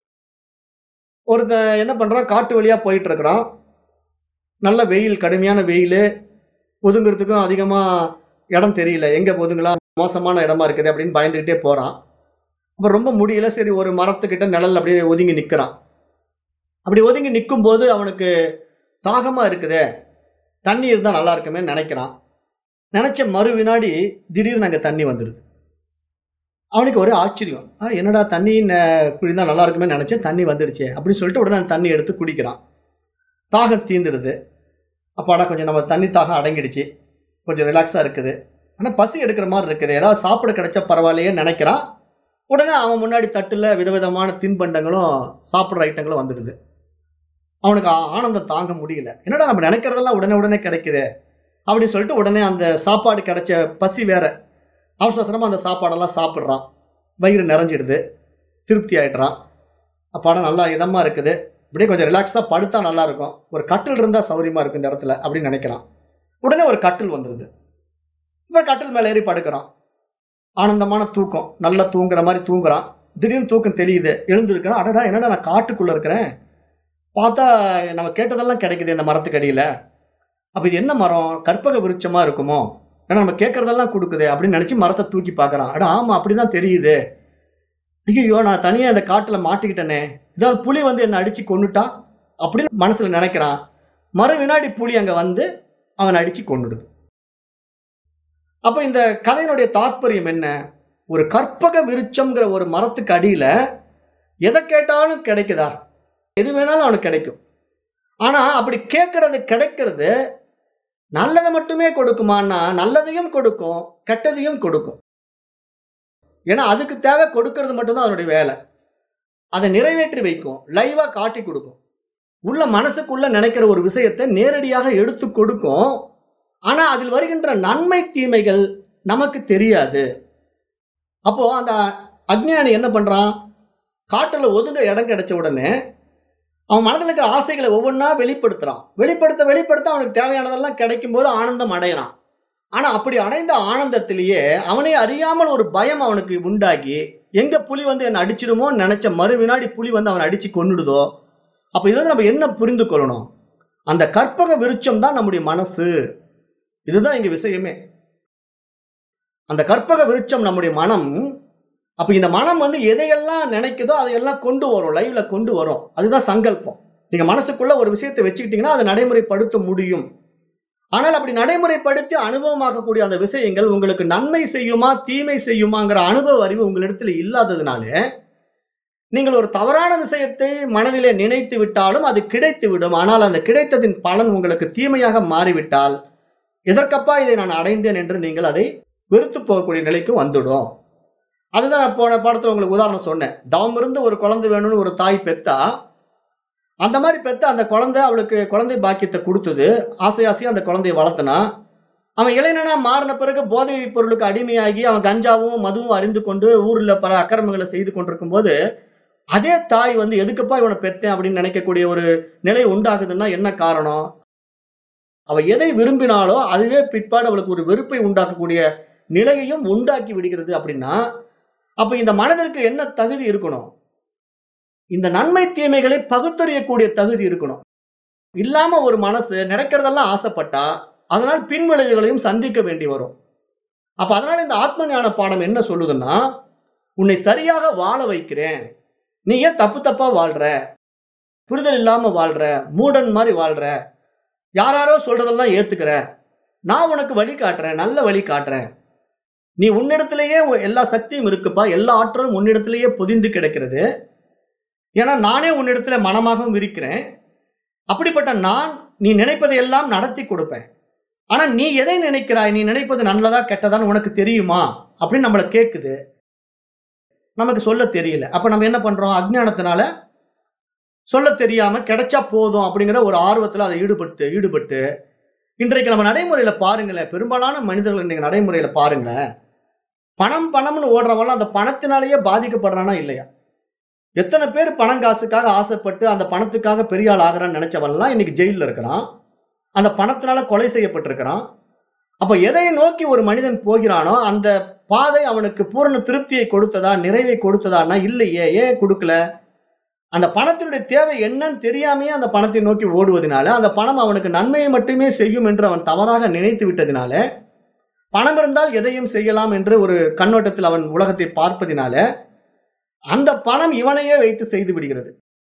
ஒருத்தன் என்ன பண்றான், காட்டு வழியா போயிட்டு இருக்கிறான். நல்ல வெயில், கடுமையான வெயில், ஒதுங்கிறதுக்கும் அதிகமா இடம் தெரியல. எங்க ஒதுங்கலாம், மோசமான இடமா இருக்குது அப்படின்னு பயந்துகிட்டே போறான். அப்ப ரொம்ப முடியல, சரி ஒரு மரத்துக்கிட்ட நிழல் அப்படியே ஒதுங்கி நிக்கிறான். அப்படி ஒதுங்கி நிற்கும் போது அவனுக்கு தாகமா இருக்குதே, தண்ணி இருந்தா நல்லா இருக்குமே நினைக்கிறான். நினைச்ச மறு வினாடி திடீர்னு அங்க தண்ணி வந்துடுது. அவனுக்கு ஒரே ஆச்சரியம். என்னடா தண்ணி குடிந்தா நல்லா இருக்குமே நினைச்சேன், தண்ணி வந்துடுச்சே அப்படின்னு சொல்லிட்டு உடனே அந்த தண்ணி எடுத்து குடிக்கிறான். தாகம் தீந்துடுது. அப்பாடா கொஞ்சம் நம்ம தண்ணி தாகம் அடங்கிடுச்சு, கொஞ்சம் ரிலாக்ஸா இருக்குது. ஆனா பசி எடுக்கிற மாதிரி இருக்குது, ஏதாவது சாப்பிட கிடைச்சா பரவாயில்லையே நினைக்கிறான். உடனே அவன் முன்னாடி தட்டுல விதவிதமான தின்பண்டங்களும் சாப்பிட்ற ஐட்டங்களும் வந்துடுது. அவனுக்கு ஆனந்தம் தாங்க முடியல. என்னடா நம்ம நினைக்கிறதெல்லாம் உடனே உடனே கிடைக்குது அப்படின்னு சொல்லிட்டு உடனே அந்த சாப்பாடு கிடைச்ச பசி வேற, அவசர அவசரமா அந்த சாப்பாடெல்லாம் சாப்பிட்றான். வயிறு நிறைஞ்சிடுது, திருப்தி ஆயிடுறான். அப்பாடா நல்லா இதமா இருக்குது, இப்படியே கொஞ்சம் ரிலாக்ஸா படுத்தா நல்லா இருக்கும், ஒரு கட்டில் இருந்தா சௌரியமா இருக்கும் இந்த இடத்துல அப்படின்னு நினைக்கிறான். உடனே ஒரு கட்டில் வந்துடுது. இப்ப கட்டில் மேல ஏறி படுக்கிறான். ஆனந்தமான தூக்கம், நல்லா தூங்குற மாதிரி தூங்குறான். திடீர்னு தூக்கம் தெரியுது, எழுந்திருக்கிறான். அடடா என்னடா நான் காட்டுக்குள்ள இருக்கிறேன், பார்த்தா நம்ம கேட்டதெல்லாம் கிடைக்குது இந்த மரத்துக்கு அடியில. அப்ப இது என்ன மரம், கற்பக விருட்சமா இருக்குமோ, ஏன்னா நம்ம கேட்கறதெல்லாம் கொடுக்குது அப்படின்னு நினைச்சு மரத்தை தூக்கி பார்க்கறான். அட ஆமா அப்படிதான் தெரியுது. ஐயோ நான் தனியா இந்த காட்டுல மாட்டிக்கிட்டேனே, ஏதாவது புலி வந்து என்ன அடிச்சு கொன்னுட்டா அப்படின்னு மனசுல நினைக்கிறான். மறு வினாடி புலி அங்க வந்து அவன் அடிச்சு கொன்னுடுது. அப்ப இந்த கதையினுடைய தாற்பயம் என்ன? ஒரு கற்பக விருட்சம்ங்கிற ஒரு மரத்துக்கு அடியில எதை கேட்டாலும் கிடைக்குதா? எது வேணாலும் அவனுக்கு கிடைக்கும். ஆனா அப்படி கேட்கறது கிடைக்கிறது நல்லதை மட்டுமே கொடுக்குமான்னா நல்லதையும் கொடுக்கும், கெட்டதையும் கொடுக்கும். ஏன்னா அதுக்கு தேவை கொடுக்கிறது மட்டும்தான் அதனுடைய வேலை. அதை நிறைவேற்றி வைக்கும், லைவா காட்டி கொடுக்கும். உள்ள மனசுக்குள்ள நினைக்கிற ஒரு விஷயத்தை நேரடியாக எடுத்து கொடுக்கும். ஆனா அதில் வருகின்ற நன்மை தீமைகள் நமக்கு தெரியாது. அப்போ அந்த அஞ்ஞானி என்ன பண்றான், காட்டுல ஒதுங்க இடம் கிடைச்ச உடனே அவன் மனதில் இருக்கிற ஆசைகளை ஒவ்வொன்றா வெளிப்படுத்துறான். வெளிப்படுத்த வெளிப்படுத்த அவனுக்கு தேவையானதெல்லாம் கிடைக்கும் போது ஆனந்தம் அடைகிறான். ஆனா அப்படி அடைந்த ஆனந்தத்திலேயே அவனே அறியாமல் ஒரு பயம் அவனுக்கு உண்டாகி, எங்க புலி வந்து என்ன அடிச்சிடுமோ நினைச்ச மறு வினாடி புலி வந்து அவனை அடிச்சு கொன்னுடுதோ. அப்ப இதுல நம்ம என்ன புரிந்து கொள்ளணும், அந்த கற்பக விருட்சம் தான் நம்முடைய மனசு. இதுதான் இங்க விஷயமே. அந்த கற்பக விருட்சம் நம்முடைய மனம். அப்ப இந்த மனம் வந்து எதையெல்லாம் நினைக்குதோ அதையெல்லாம் கொண்டு வரும், லைவ்ல கொண்டு வரும். அதுதான் சங்கல்பம். நீங்க மனசுக்குள்ள ஒரு விஷயத்தை வச்சுக்கிட்டீங்கன்னா அதை நடைமுறைப்படுத்த முடியும். ஆனால் அப்படி நடைமுறைப்படுத்தி அனுபவமாக்கக்கூடிய அந்த விஷயங்கள் உங்களுக்கு நன்மை செய்யுமா தீமை செய்யுமாங்கிற அனுபவ அறிவு உங்களிடத்துல இல்லாததுனாலே நீங்கள் ஒரு தவறான விஷயத்தை மனதிலே நினைத்து விட்டாலும் அது கிடைத்து விடும். ஆனால் அந்த கிடைத்ததின் பலன் உங்களுக்கு தீமையாக மாறிவிட்டால் எதற்கப்பா இதை நான் அடைந்தேன் என்று நீங்கள் அதை வெறுத்து போகக்கூடிய நிலைக்கு வந்துடும். அதுதான் நான் போன பாடத்துல உங்களுக்கு உதாரணம் சொன்னேன். தவம் இருந்து ஒரு குழந்தை வேணும்னு ஒரு தாய் பெத்தா, அந்த மாதிரி பெத்த அந்த குழந்தை அவளுக்கு குழந்தை பாக்கியத்தை கொடுத்தது, ஆசை ஆசையா அந்த குழந்தையை வளர்த்தனா. அவன் இளைஞனா மாறின பிறகு போதை பொருளுக்கு அடிமையாகி அவன் கஞ்சாவும் மதுவும் அறிந்து கொண்டு ஊர்ல பல அக்கிரமங்களை செய்து கொண்டிருக்கும் போது அதே தாய் வந்து எதுக்குப்பா இவனை பெத்தேன் அப்படின்னு நினைக்கக்கூடிய ஒரு நிலை உண்டாகுதுன்னா என்ன காரணம்? அவ எதை விரும்பினாலோ அதுவே பிற்பாடு அவளுக்கு ஒரு வெறுப்பை உண்டாக்கக்கூடிய நிலையையும் உண்டாக்கி விடுகிறது. அப்படின்னா அப்ப இந்த மனதிற்கு என்ன தகுதி இருக்கணும்? இந்த நன்மை தீமைகளை பகுத்தறியக்கூடிய தகுதி இருக்கணும். இல்லாம ஒரு மனசு நினைக்கிறதெல்லாம் ஆசைப்பட்டா அதனால் பின்விளைவுகளையும் சந்திக்க வேண்டி வரும். அப்ப அதனால இந்த ஆத்ம ஞான பாடம் என்ன சொல்லுதுன்னா, உன்னை சரியாக வாழ வைக்கிறேன், நீ ஏன் தப்பு தப்பா வாழ்ற, புரிதல் இல்லாம வாழ்ற, மூடன் மாதிரி வாழ்ற, யாராரோ சொல்றதெல்லாம் ஏத்துக்கிற, நான் உனக்கு வழி காட்டுறேன், நல்ல வழி காட்டுறேன். நீ உன்னிடத்திலேயே எல்லா சக்தியும் இருக்குப்பா, எல்லா ஆற்றலும் உன்னிடத்திலேயே பொதிந்து கிடக்கிறது. ஏன்னா நானே உன்னிடத்துல மனமாகவும் இருக்கிறேன். அப்படிப்பட்ட நான் நீ நினைப்பதை எல்லாம் நடத்தி கொடுப்பேன். ஆனா நீ எதை நினைக்கிறாய், நீ நினைப்பது நல்லதா கெட்டதான்னு உனக்கு தெரியுமா அப்படின்னு நம்மளை கேட்குது. நமக்கு சொல்ல தெரியல. அப்ப நம்ம என்ன பண்றோம்? அஜ்ஞானத்தினால சொல்ல தெரியாம கிடைச்சா போதும் அப்படிங்கிற ஒரு ஆர்வத்துல அதை ஈடுபட்டு ஈடுபட்டு இன்றைக்கு நம்ம நடைமுறையில பாருங்களேன், பெரும்பாலான மனிதர்கள் இன்னைக்கு நடைமுறையில பாருங்களேன், பணம் பணம்னு ஓடுறவங்க அந்த பணத்தினாலேயே பாதிக்கப்படுறானா இல்லையா? எத்தனை பேர் பணம் காசுக்காக ஆசைப்பட்டு அந்த பணத்துக்காக பெரிய ஆள் ஆகிறான்னு நினைச்சவன்லாம் இன்னைக்கு ஜெயில இருக்கிறான். அந்த பணத்தினால கொலை செய்யப்பட்டிருக்கிறான். அப்ப எதை நோக்கி ஒரு மனிதன் போகிறானோ அந்த பாதை அவனுக்கு பூரண திருப்தியை கொடுத்ததா, நிறைவை கொடுத்ததான்னா இல்லையே. ஏன் கொடுக்கல? அந்த பணத்தினுடைய தேவை என்னன்னு தெரியாமையே அந்த பணத்தை நோக்கி ஓடுவதனால, அந்த பணம் அவனுக்கு நன்மையை மட்டுமே செய்யும் என்று அவன் தவறாக நினைத்து விட்டதினால, பணம் இருந்தால் எதையும் செய்யலாம் என்று ஒரு கண்ணோட்டத்தில் அவன் உலகத்தை பார்ப்பதினால, அந்த பணம் இவனையே வைத்து செய்து விடுகிறது.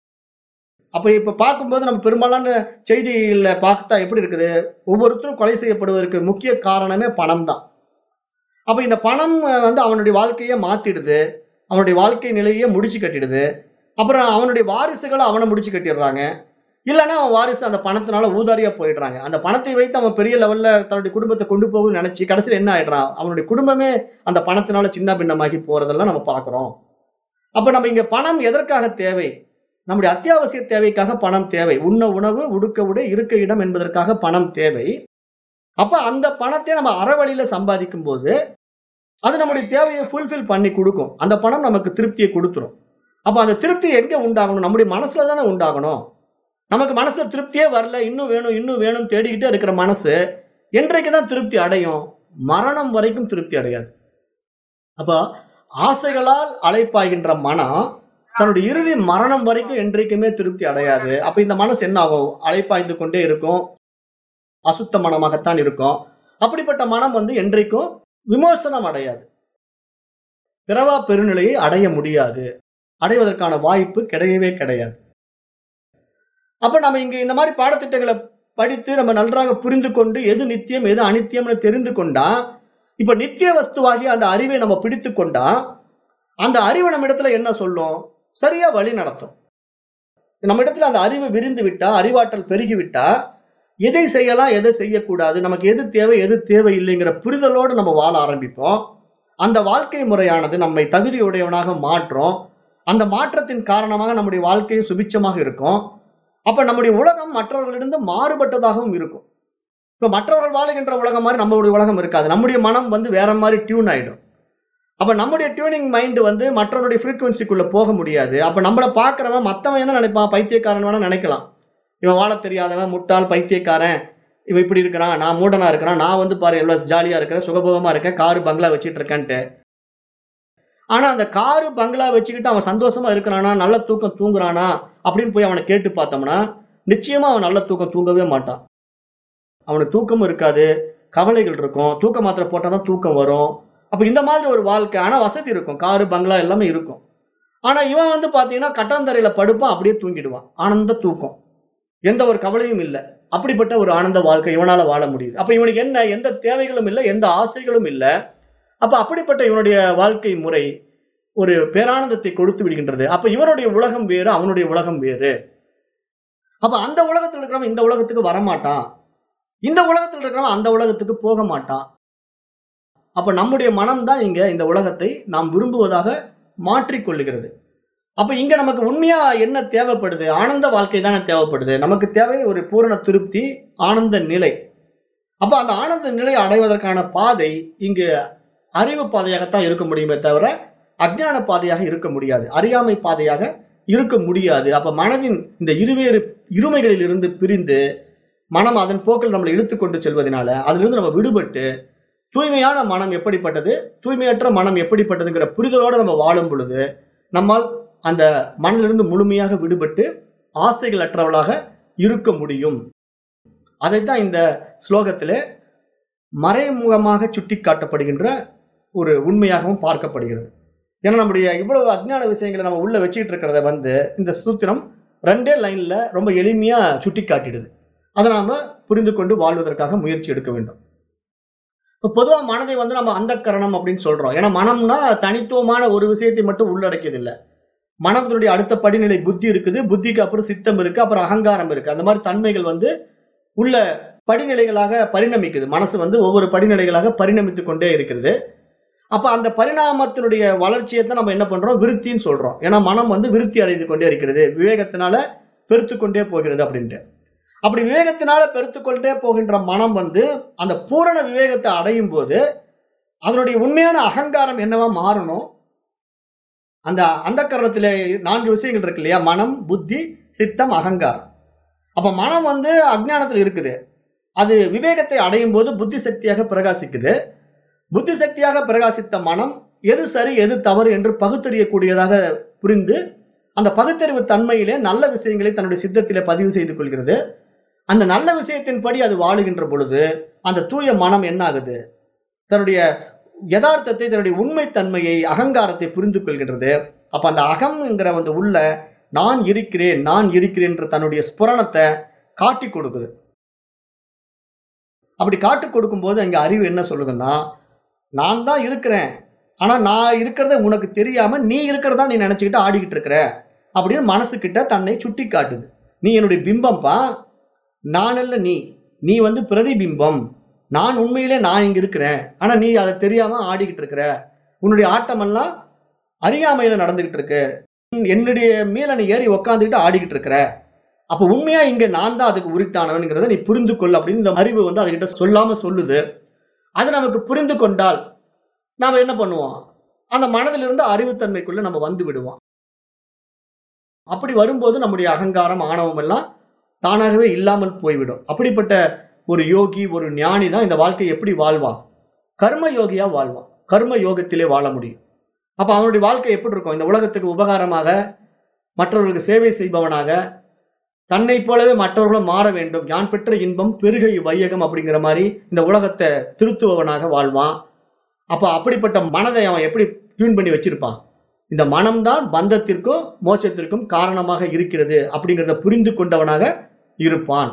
அப்ப இப்ப பார்க்கும்போது நம்ம பெரும்பாலான செய்தியில பார்த்தா எப்படி இருக்குது? ஒவ்வொருத்தரும் கொலை செய்யப்படுவதற்கு முக்கிய காரணமே பணம் தான். அப்ப இந்த பணம் வந்து அவனுடைய வாழ்க்கையை மாத்திடுது, அவனுடைய வாழ்க்கை நிலையே முடிச்சு கட்டிடுது. அப்புறம் அவனுடைய வாரிசுகளை அவனை முடிச்சு கட்டிடுறாங்க. இல்லைன்னா அவன் வாரிசு அந்த பணத்தினால ஊதாரியா போயிடுறாங்க. அந்த பணத்தை வைத்து அவன் பெரிய லெவல்ல தன்னுடைய குடும்பத்தை கொண்டு போகும்னு நினைச்சு கடைசியில் என்ன ஆயிடுறான்? அவனுடைய குடும்பமே அந்த பணத்தினால சின்ன பின்னமாகி போறதெல்லாம் நம்ம பார்க்கிறோம். அப்ப நம்ம இங்க பணம் எதற்காக தேவை? நம்முடைய அத்தியாவசிய தேவைக்காக பணம் தேவை. உண்ண உணவு, உடுக்க உடை, இருக்க இடம் என்பதற்காக பணம் தேவை. அப்ப அந்த பணத்தை நம்ம அறவழியில சம்பாதிக்கும் போது அது நம்முடைய தேவையை ஃபுல்ஃபில் பண்ணி கொடுக்கும். அந்த பணம் நமக்கு திருப்தியை கொடுத்துரும். அப்ப அந்த திருப்தி எங்க உண்டாகணும்? நம்முடைய மனசுல தானே உண்டாகணும். நமக்கு மனசுல திருப்தியே வரல, இன்னும் வேணும் இன்னும் வேணும் தேடிக்கிட்டே இருக்கிற மனசு என்றைக்குதான் திருப்தி அடையும்? மரணம் வரைக்கும் திருப்தி அடையாது. அப்ப ஆசைகளால் அலைப்பாய்கின்ற மனம் தன்னுடைய இறுதி மரணம் வரைக்கும் என்றைக்குமே திருப்தி அடையாது. அப்ப இந்த மனசு என்ன ஆகும்? அலைப்பாய்ந்து கொண்டே இருக்கும், அசுத்த மனமாகத்தான் இருக்கும். அப்படிப்பட்ட மனம் வந்து என்றைக்கும் விமோசனம் அடையாது, பிறவா பெருநிலையை அடைய முடியாது, அடைவதற்கான வாய்ப்பு கிடையவே கிடையாது. அப்ப நம்ம இங்க இந்த மாதிரி பாடத்திட்டங்களை படித்து நம்ம நன்றாக புரிந்து கொண்டு எது நித்தியம் எது அனித்தியம்னு தெரிந்து கொண்டா, இப்ப நித்திய வஸ்துவாகி அந்த அறிவை நம்ம பிடித்து கொண்டா, அந்த அறிவு நம்ம இடத்துல என்ன சொல்லும்? சரியா வழி நடத்தும். நம்ம இடத்துல அந்த அறிவு விரிந்து விட்டா, அறிவாற்றல் பெருகி விட்டா, எதை செய்யலாம் எதை செய்யக்கூடாது, நமக்கு எது தேவை எது தேவை இல்லைங்கிற புரிதலோடு நம்ம வாழ ஆரம்பிப்போம். அந்த வாழ்க்கை முறையானது நம்மை தகுதியுடையவனாக மாற்றும். அந்த மாற்றத்தின் காரணமாக நம்முடைய வாழ்க்கையும் சுபிட்சமாக இருக்கும். அப்ப நம்முடைய உலகம் மற்றவர்களிடம் மாறுபட்டதாகவும் இருக்கும். இப்ப மற்றவர்கள் வாழுகின்ற உலகம் மாதிரி நம்மளுடைய உலகம் இருக்காது. நம்முடைய மனம் வந்து வேற மாதிரி டியூன் ஆயிடும். அப்ப நம்முடைய டியூனிங் மைண்ட் வந்து மற்றவருடைய ஃப்ரீக்வன்சிக்குள்ள போக முடியாது. அப்ப நம்மளை பார்க்கிறவன் மத்தவன் என்ன நினைப்பான்? பைத்தியக்காரன் வேணா நினைக்கலாம். இவன் வாழ தெரியாதவன், முட்டாள், பைத்தியக்காரன், இவன் இப்படி இருக்கிறான், நான் மூடனா இருக்கிறான், நான் வந்து பாரு எவ்வளவு ஜாலியா இருக்கிறேன், சுகபோகமா இருக்கேன், காரு பங்களா வச்சுட்டு இருக்கேன்ட்டு. ஆனா அந்த காரு பங்களா வச்சுக்கிட்டு அவன் சந்தோஷமா இருக்கிறானா, நல்ல தூக்கம் தூங்குறானா அப்படின்னு போய் அவனை கேட்டு பார்த்தோம்னா நிச்சயமா அவன் நல்ல தூக்கம் தூங்கவே மாட்டான். அவனுக்கு தூக்கமும் இருக்காது, கவலைகள் இருக்கும். தூக்க மாத்திரை போட்டாதான் தூக்கம் வரும். அப்ப இந்த மாதிரி ஒரு வாழ்க்கை. ஆனா வசதி இருக்கும், காரு பங்களா எல்லாமே இருக்கும். ஆனா இவன் வந்து பாத்தீங்கன்னா கட்டாந்தரையில படுப்பான், அப்படியே தூங்கிடுவான். ஆனந்த தூக்கம், எந்த ஒரு கவலையும் இல்லை. அப்படிப்பட்ட ஒரு ஆனந்த வாழ்க்கை இவனால வாழ முடியுது. அப்ப இவனுக்கு என்ன? எந்த தேவைகளும் இல்லை, எந்த ஆசைகளும் இல்லை. அப்ப அப்படிப்பட்ட இவனுடைய வாழ்க்கை முறை ஒரு பேரானந்தத்தை கொடுத்து விடுகின்றது. அப்ப இவனுடைய உலகம் வேறு, அவனுடைய உலகம் வேறு. அப்ப அந்த உலகத்தில் இருக்கிறவன் இந்த உலகத்துக்கு வரமாட்டான், இந்த உலகத்தில் இருக்கிறவன் அந்த உலகத்துக்கு போக மாட்டான். அப்ப நம்முடைய மனம்தான் இங்க இந்த உலகத்தை நாம் விரும்புவதாக மாற்றிக்கொள்ளுகிறது. அப்ப இங்க நமக்கு உண்மையா என்ன தேவைப்படுது? ஆனந்த வாழ்க்கை தானே தேவைப்படுது. நமக்கு தேவை ஒரு பூரண திருப்தி, ஆனந்த நிலை. அப்ப அந்த ஆனந்த நிலையை அடைவதற்கான பாதை இங்கு அறிவு பாதையாகத்தான் இருக்க முடியுமே தவிர அஞ்ஞான பாதையாக இருக்க முடியாது, அறியாமை பாதையாக இருக்க முடியாது. அப்ப மனதின் இந்த இருவேறு இருமைகளில் இருந்து பிரிந்து மனம் அதன் போக்கில் நம்மளை இழுத்துக்கொண்டு செல்வதனால அதிலிருந்து நம்ம விடுபட்டு தூய்மையான மனம் எப்படிப்பட்டது, தூய்மையற்ற மனம் எப்படிப்பட்டதுங்கிற புரிதலோடு நம்ம வாழும் பொழுது நம்மால் அந்த மனதிலிருந்து முழுமையாக விடுபட்டு ஆசைகள் அற்றவளாக இருக்க முடியும். அதைத்தான் இந்த ஸ்லோகத்திலே மறைமுகமாக சுட்டி காட்டப்படுகின்ற ஒரு உண்மையாகவும் பார்க்கப்படுகிறது. ஏன்னா நம்முடைய இவ்வளவு அஜ்ஞான விஷயங்களை நம்ம உள்ள வச்சுட்டு இருக்கிறத வந்து இந்த சூத்திரம் ரெண்டே லைன்ல ரொம்ப எளிமையா சுட்டி காட்டிடுது. அதை நாம புரிந்து கொண்டு வாழ்வதற்காக முயற்சி எடுக்க வேண்டும். இப்ப பொதுவா மனதை வந்து நம்ம அந்த கரணம் அப்படின்னு சொல்றோம். ஏன்னா மனம்னா தனித்துவமான ஒரு விஷயத்தை மட்டும் உள்ளடக்கியது இல்லை. மனத்தினுடைய அடுத்த படிநிலை புத்தி இருக்குது, புத்திக்கு அப்புறம் சித்தம் இருக்கு, அப்புறம் அகங்காரம் இருக்கு. அந்த மாதிரி தன்மைகள் வந்து உள்ள படிநிலைகளாக பரிணமிக்குது. மனசு வந்து ஒவ்வொரு படிநிலைகளாக பரிணமித்து கொண்டே இருக்கிறது. அப்ப அந்த பரிணாமத்தினுடைய வளர்ச்சியை தான் நம்ம என்ன பண்றோம், விருத்தின்னு சொல்றோம். ஏன்னா மனம் வந்து விருத்தி அடைந்து கொண்டே இருக்கிறது, விவேகத்தினால பெருத்து கொண்டே போகிறது அப்படின்ட்டு. அப்படி விவேகத்தினால பெருத்து கொண்டே போகின்ற மனம் வந்து அந்த பூரண விவேகத்தை அடையும் போது அதனுடைய உண்மையான அகங்காரம் என்னவா மாறணும். அந்த அந்த கரணத்திலே நான்கு விஷயங்கள் இருக்கு இல்லையா, மனம், புத்தி, சித்தம், அகங்காரம். அப்ப மனம் வந்து அஜ்ஞானத்தில் இருக்குது, அது விவேகத்தை அடையும் போது புத்தி சக்தியாக பிரகாசிக்குது. புத்தி சக்தியாக பிரகாசித்த மனம் எது சரி எது தவறு என்று பகுத்தறியக்கூடியதாக புரிந்து அந்த பகுத்தறிவு தன்மையிலே நல்ல விஷயங்களை தன்னுடைய சித்தத்திலே பதிவு செய்து கொள்கிறது. அந்த நல்ல விஷயத்தின்படி அது வாழுகின்ற பொழுது அந்த தூய மனம் என்ன ஆகுது, தன்னுடைய யதார்த்தத்தை, தன்னுடைய உண்மை தன்மையை, அகங்காரத்தை புரிந்து கொள்கின்றது. அப்ப அந்த அகம் என்கிற வந்து உள்ள நான் இருக்கிறேன் நான் இருக்கிறேன் என்ற தன்னுடைய ஸ்புரணத்தை காட்டி கொடுக்குது. அப்படி காட்டி கொடுக்கும் போது அங்க அறிவு என்ன சொல்லுதுன்னா, நான் தான் இருக்கிறேன், ஆனா நான் இருக்கிறத உனக்கு தெரியாம நீ இருக்கிறதா நீ நினைச்சுக்கிட்டு ஆடிக்கிட்டு இருக்கிற அப்படின்னு மனசு கிட்ட தன்னை சுட்டி காட்டுது. நீ என்னுடைய பிம்பம்பா, நான் அல்ல நீ, நீ வந்து பிரதிபிம்பம், நான் உண்மையிலே நான் இங்க இருக்கிறேன், ஆனா நீ அதை தெரியாம ஆடிக்கிட்டு இருக்கிற, உன்னுடைய ஆட்டமெல்லாம் அறியாமையில நடந்துகிட்டு இருக்கு, என்னுடைய மேல நீ ஏறி உக்காந்துக்கிட்டு ஆடிக்கிட்டு இருக்கிற, அப்ப உண்மையா இங்க நான் தான் அதுக்கு உரித்தானவன்கிறத நீ புரிந்து கொள் அப்படின்னு இந்த அறிவு வந்து அதுகிட்ட சொல்லாம சொல்லுது. அது நமக்கு புரிந்து கொண்டால் நாம என்ன பண்ணுவோம், அந்த மனதிலிருந்து அறிவுத்தன்மைக்குள்ள நம்ம வந்து விடுவோம். அப்படி வரும்போது நம்முடைய அகங்காரம், ஆணவம் எல்லாம் தானாகவே இல்லாமல் போய்விடும். அப்படிப்பட்ட ஒரு யோகி, ஒரு ஞானி தான் இந்த வாழ்க்கையை எப்படி வாழ்வான், கர்ம யோகியா வாழ்வான். கர்ம யோகத்திலே வாழ முடியும். அப்ப அவனுடைய வாழ்க்கை எப்படி இருக்கும், இந்த உலகத்துக்கு உபகாரமாக, மற்றவர்களுக்கு சேவை செய்பவனாக, தன்னை போலவே மற்றவர்களும் மாற வேண்டும், யான் பெற்ற இன்பம் பெருகை வையகம் அப்படிங்கிற மாதிரி இந்த உலகத்தை திருத்துபவனாக வாழ்வான். அப்ப அப்படிப்பட்ட மனதை அவன் எப்படி டியூன் பண்ணி வச்சிருப்பான், இந்த மனம்தான் பந்தத்திற்கும் மோட்சத்திற்கும் காரணமாக இருக்கிறது அப்படிங்கிறத புரிந்து கொண்டவனாக இருப்பான்.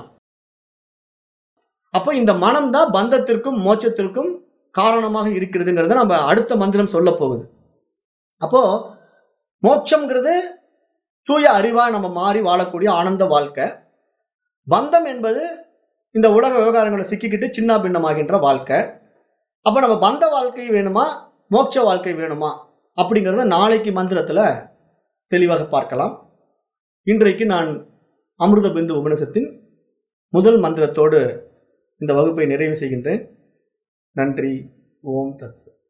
அப்ப இந்த மனம் தான் பந்தத்திற்கும் மோட்சத்திற்கும் காரணமாக இருக்கிறதுங்கிறத நம்ம அடுத்த மந்திரம் சொல்ல போகுது. அப்போ மோட்சம்ங்கிறது தூய அறிவா நம்ம மாறி வாழக்கூடிய ஆனந்த வாழ்க்கை. பந்தம் என்பது இந்த உலக விவகாரங்களை சிக்கிக்கிட்டு சின்ன பின்னமாகின்ற வாழ்க்கை. அப்ப நம்ம பந்த வாழ்க்கை வேணுமா, மோட்ச வாழ்க்கை வேணுமா அப்படிங்கிறத நாளைக்கு மந்திரத்துல தெளிவாக பார்க்கலாம். இன்றைக்கு நான் அமிர்த பிந்து உபநிஷத்தின் முதல் மந்திரத்தோடு இந்த வகுப்பை நிறைவு செய்கின்றேன். நன்றி. ஓம் தத் சத்.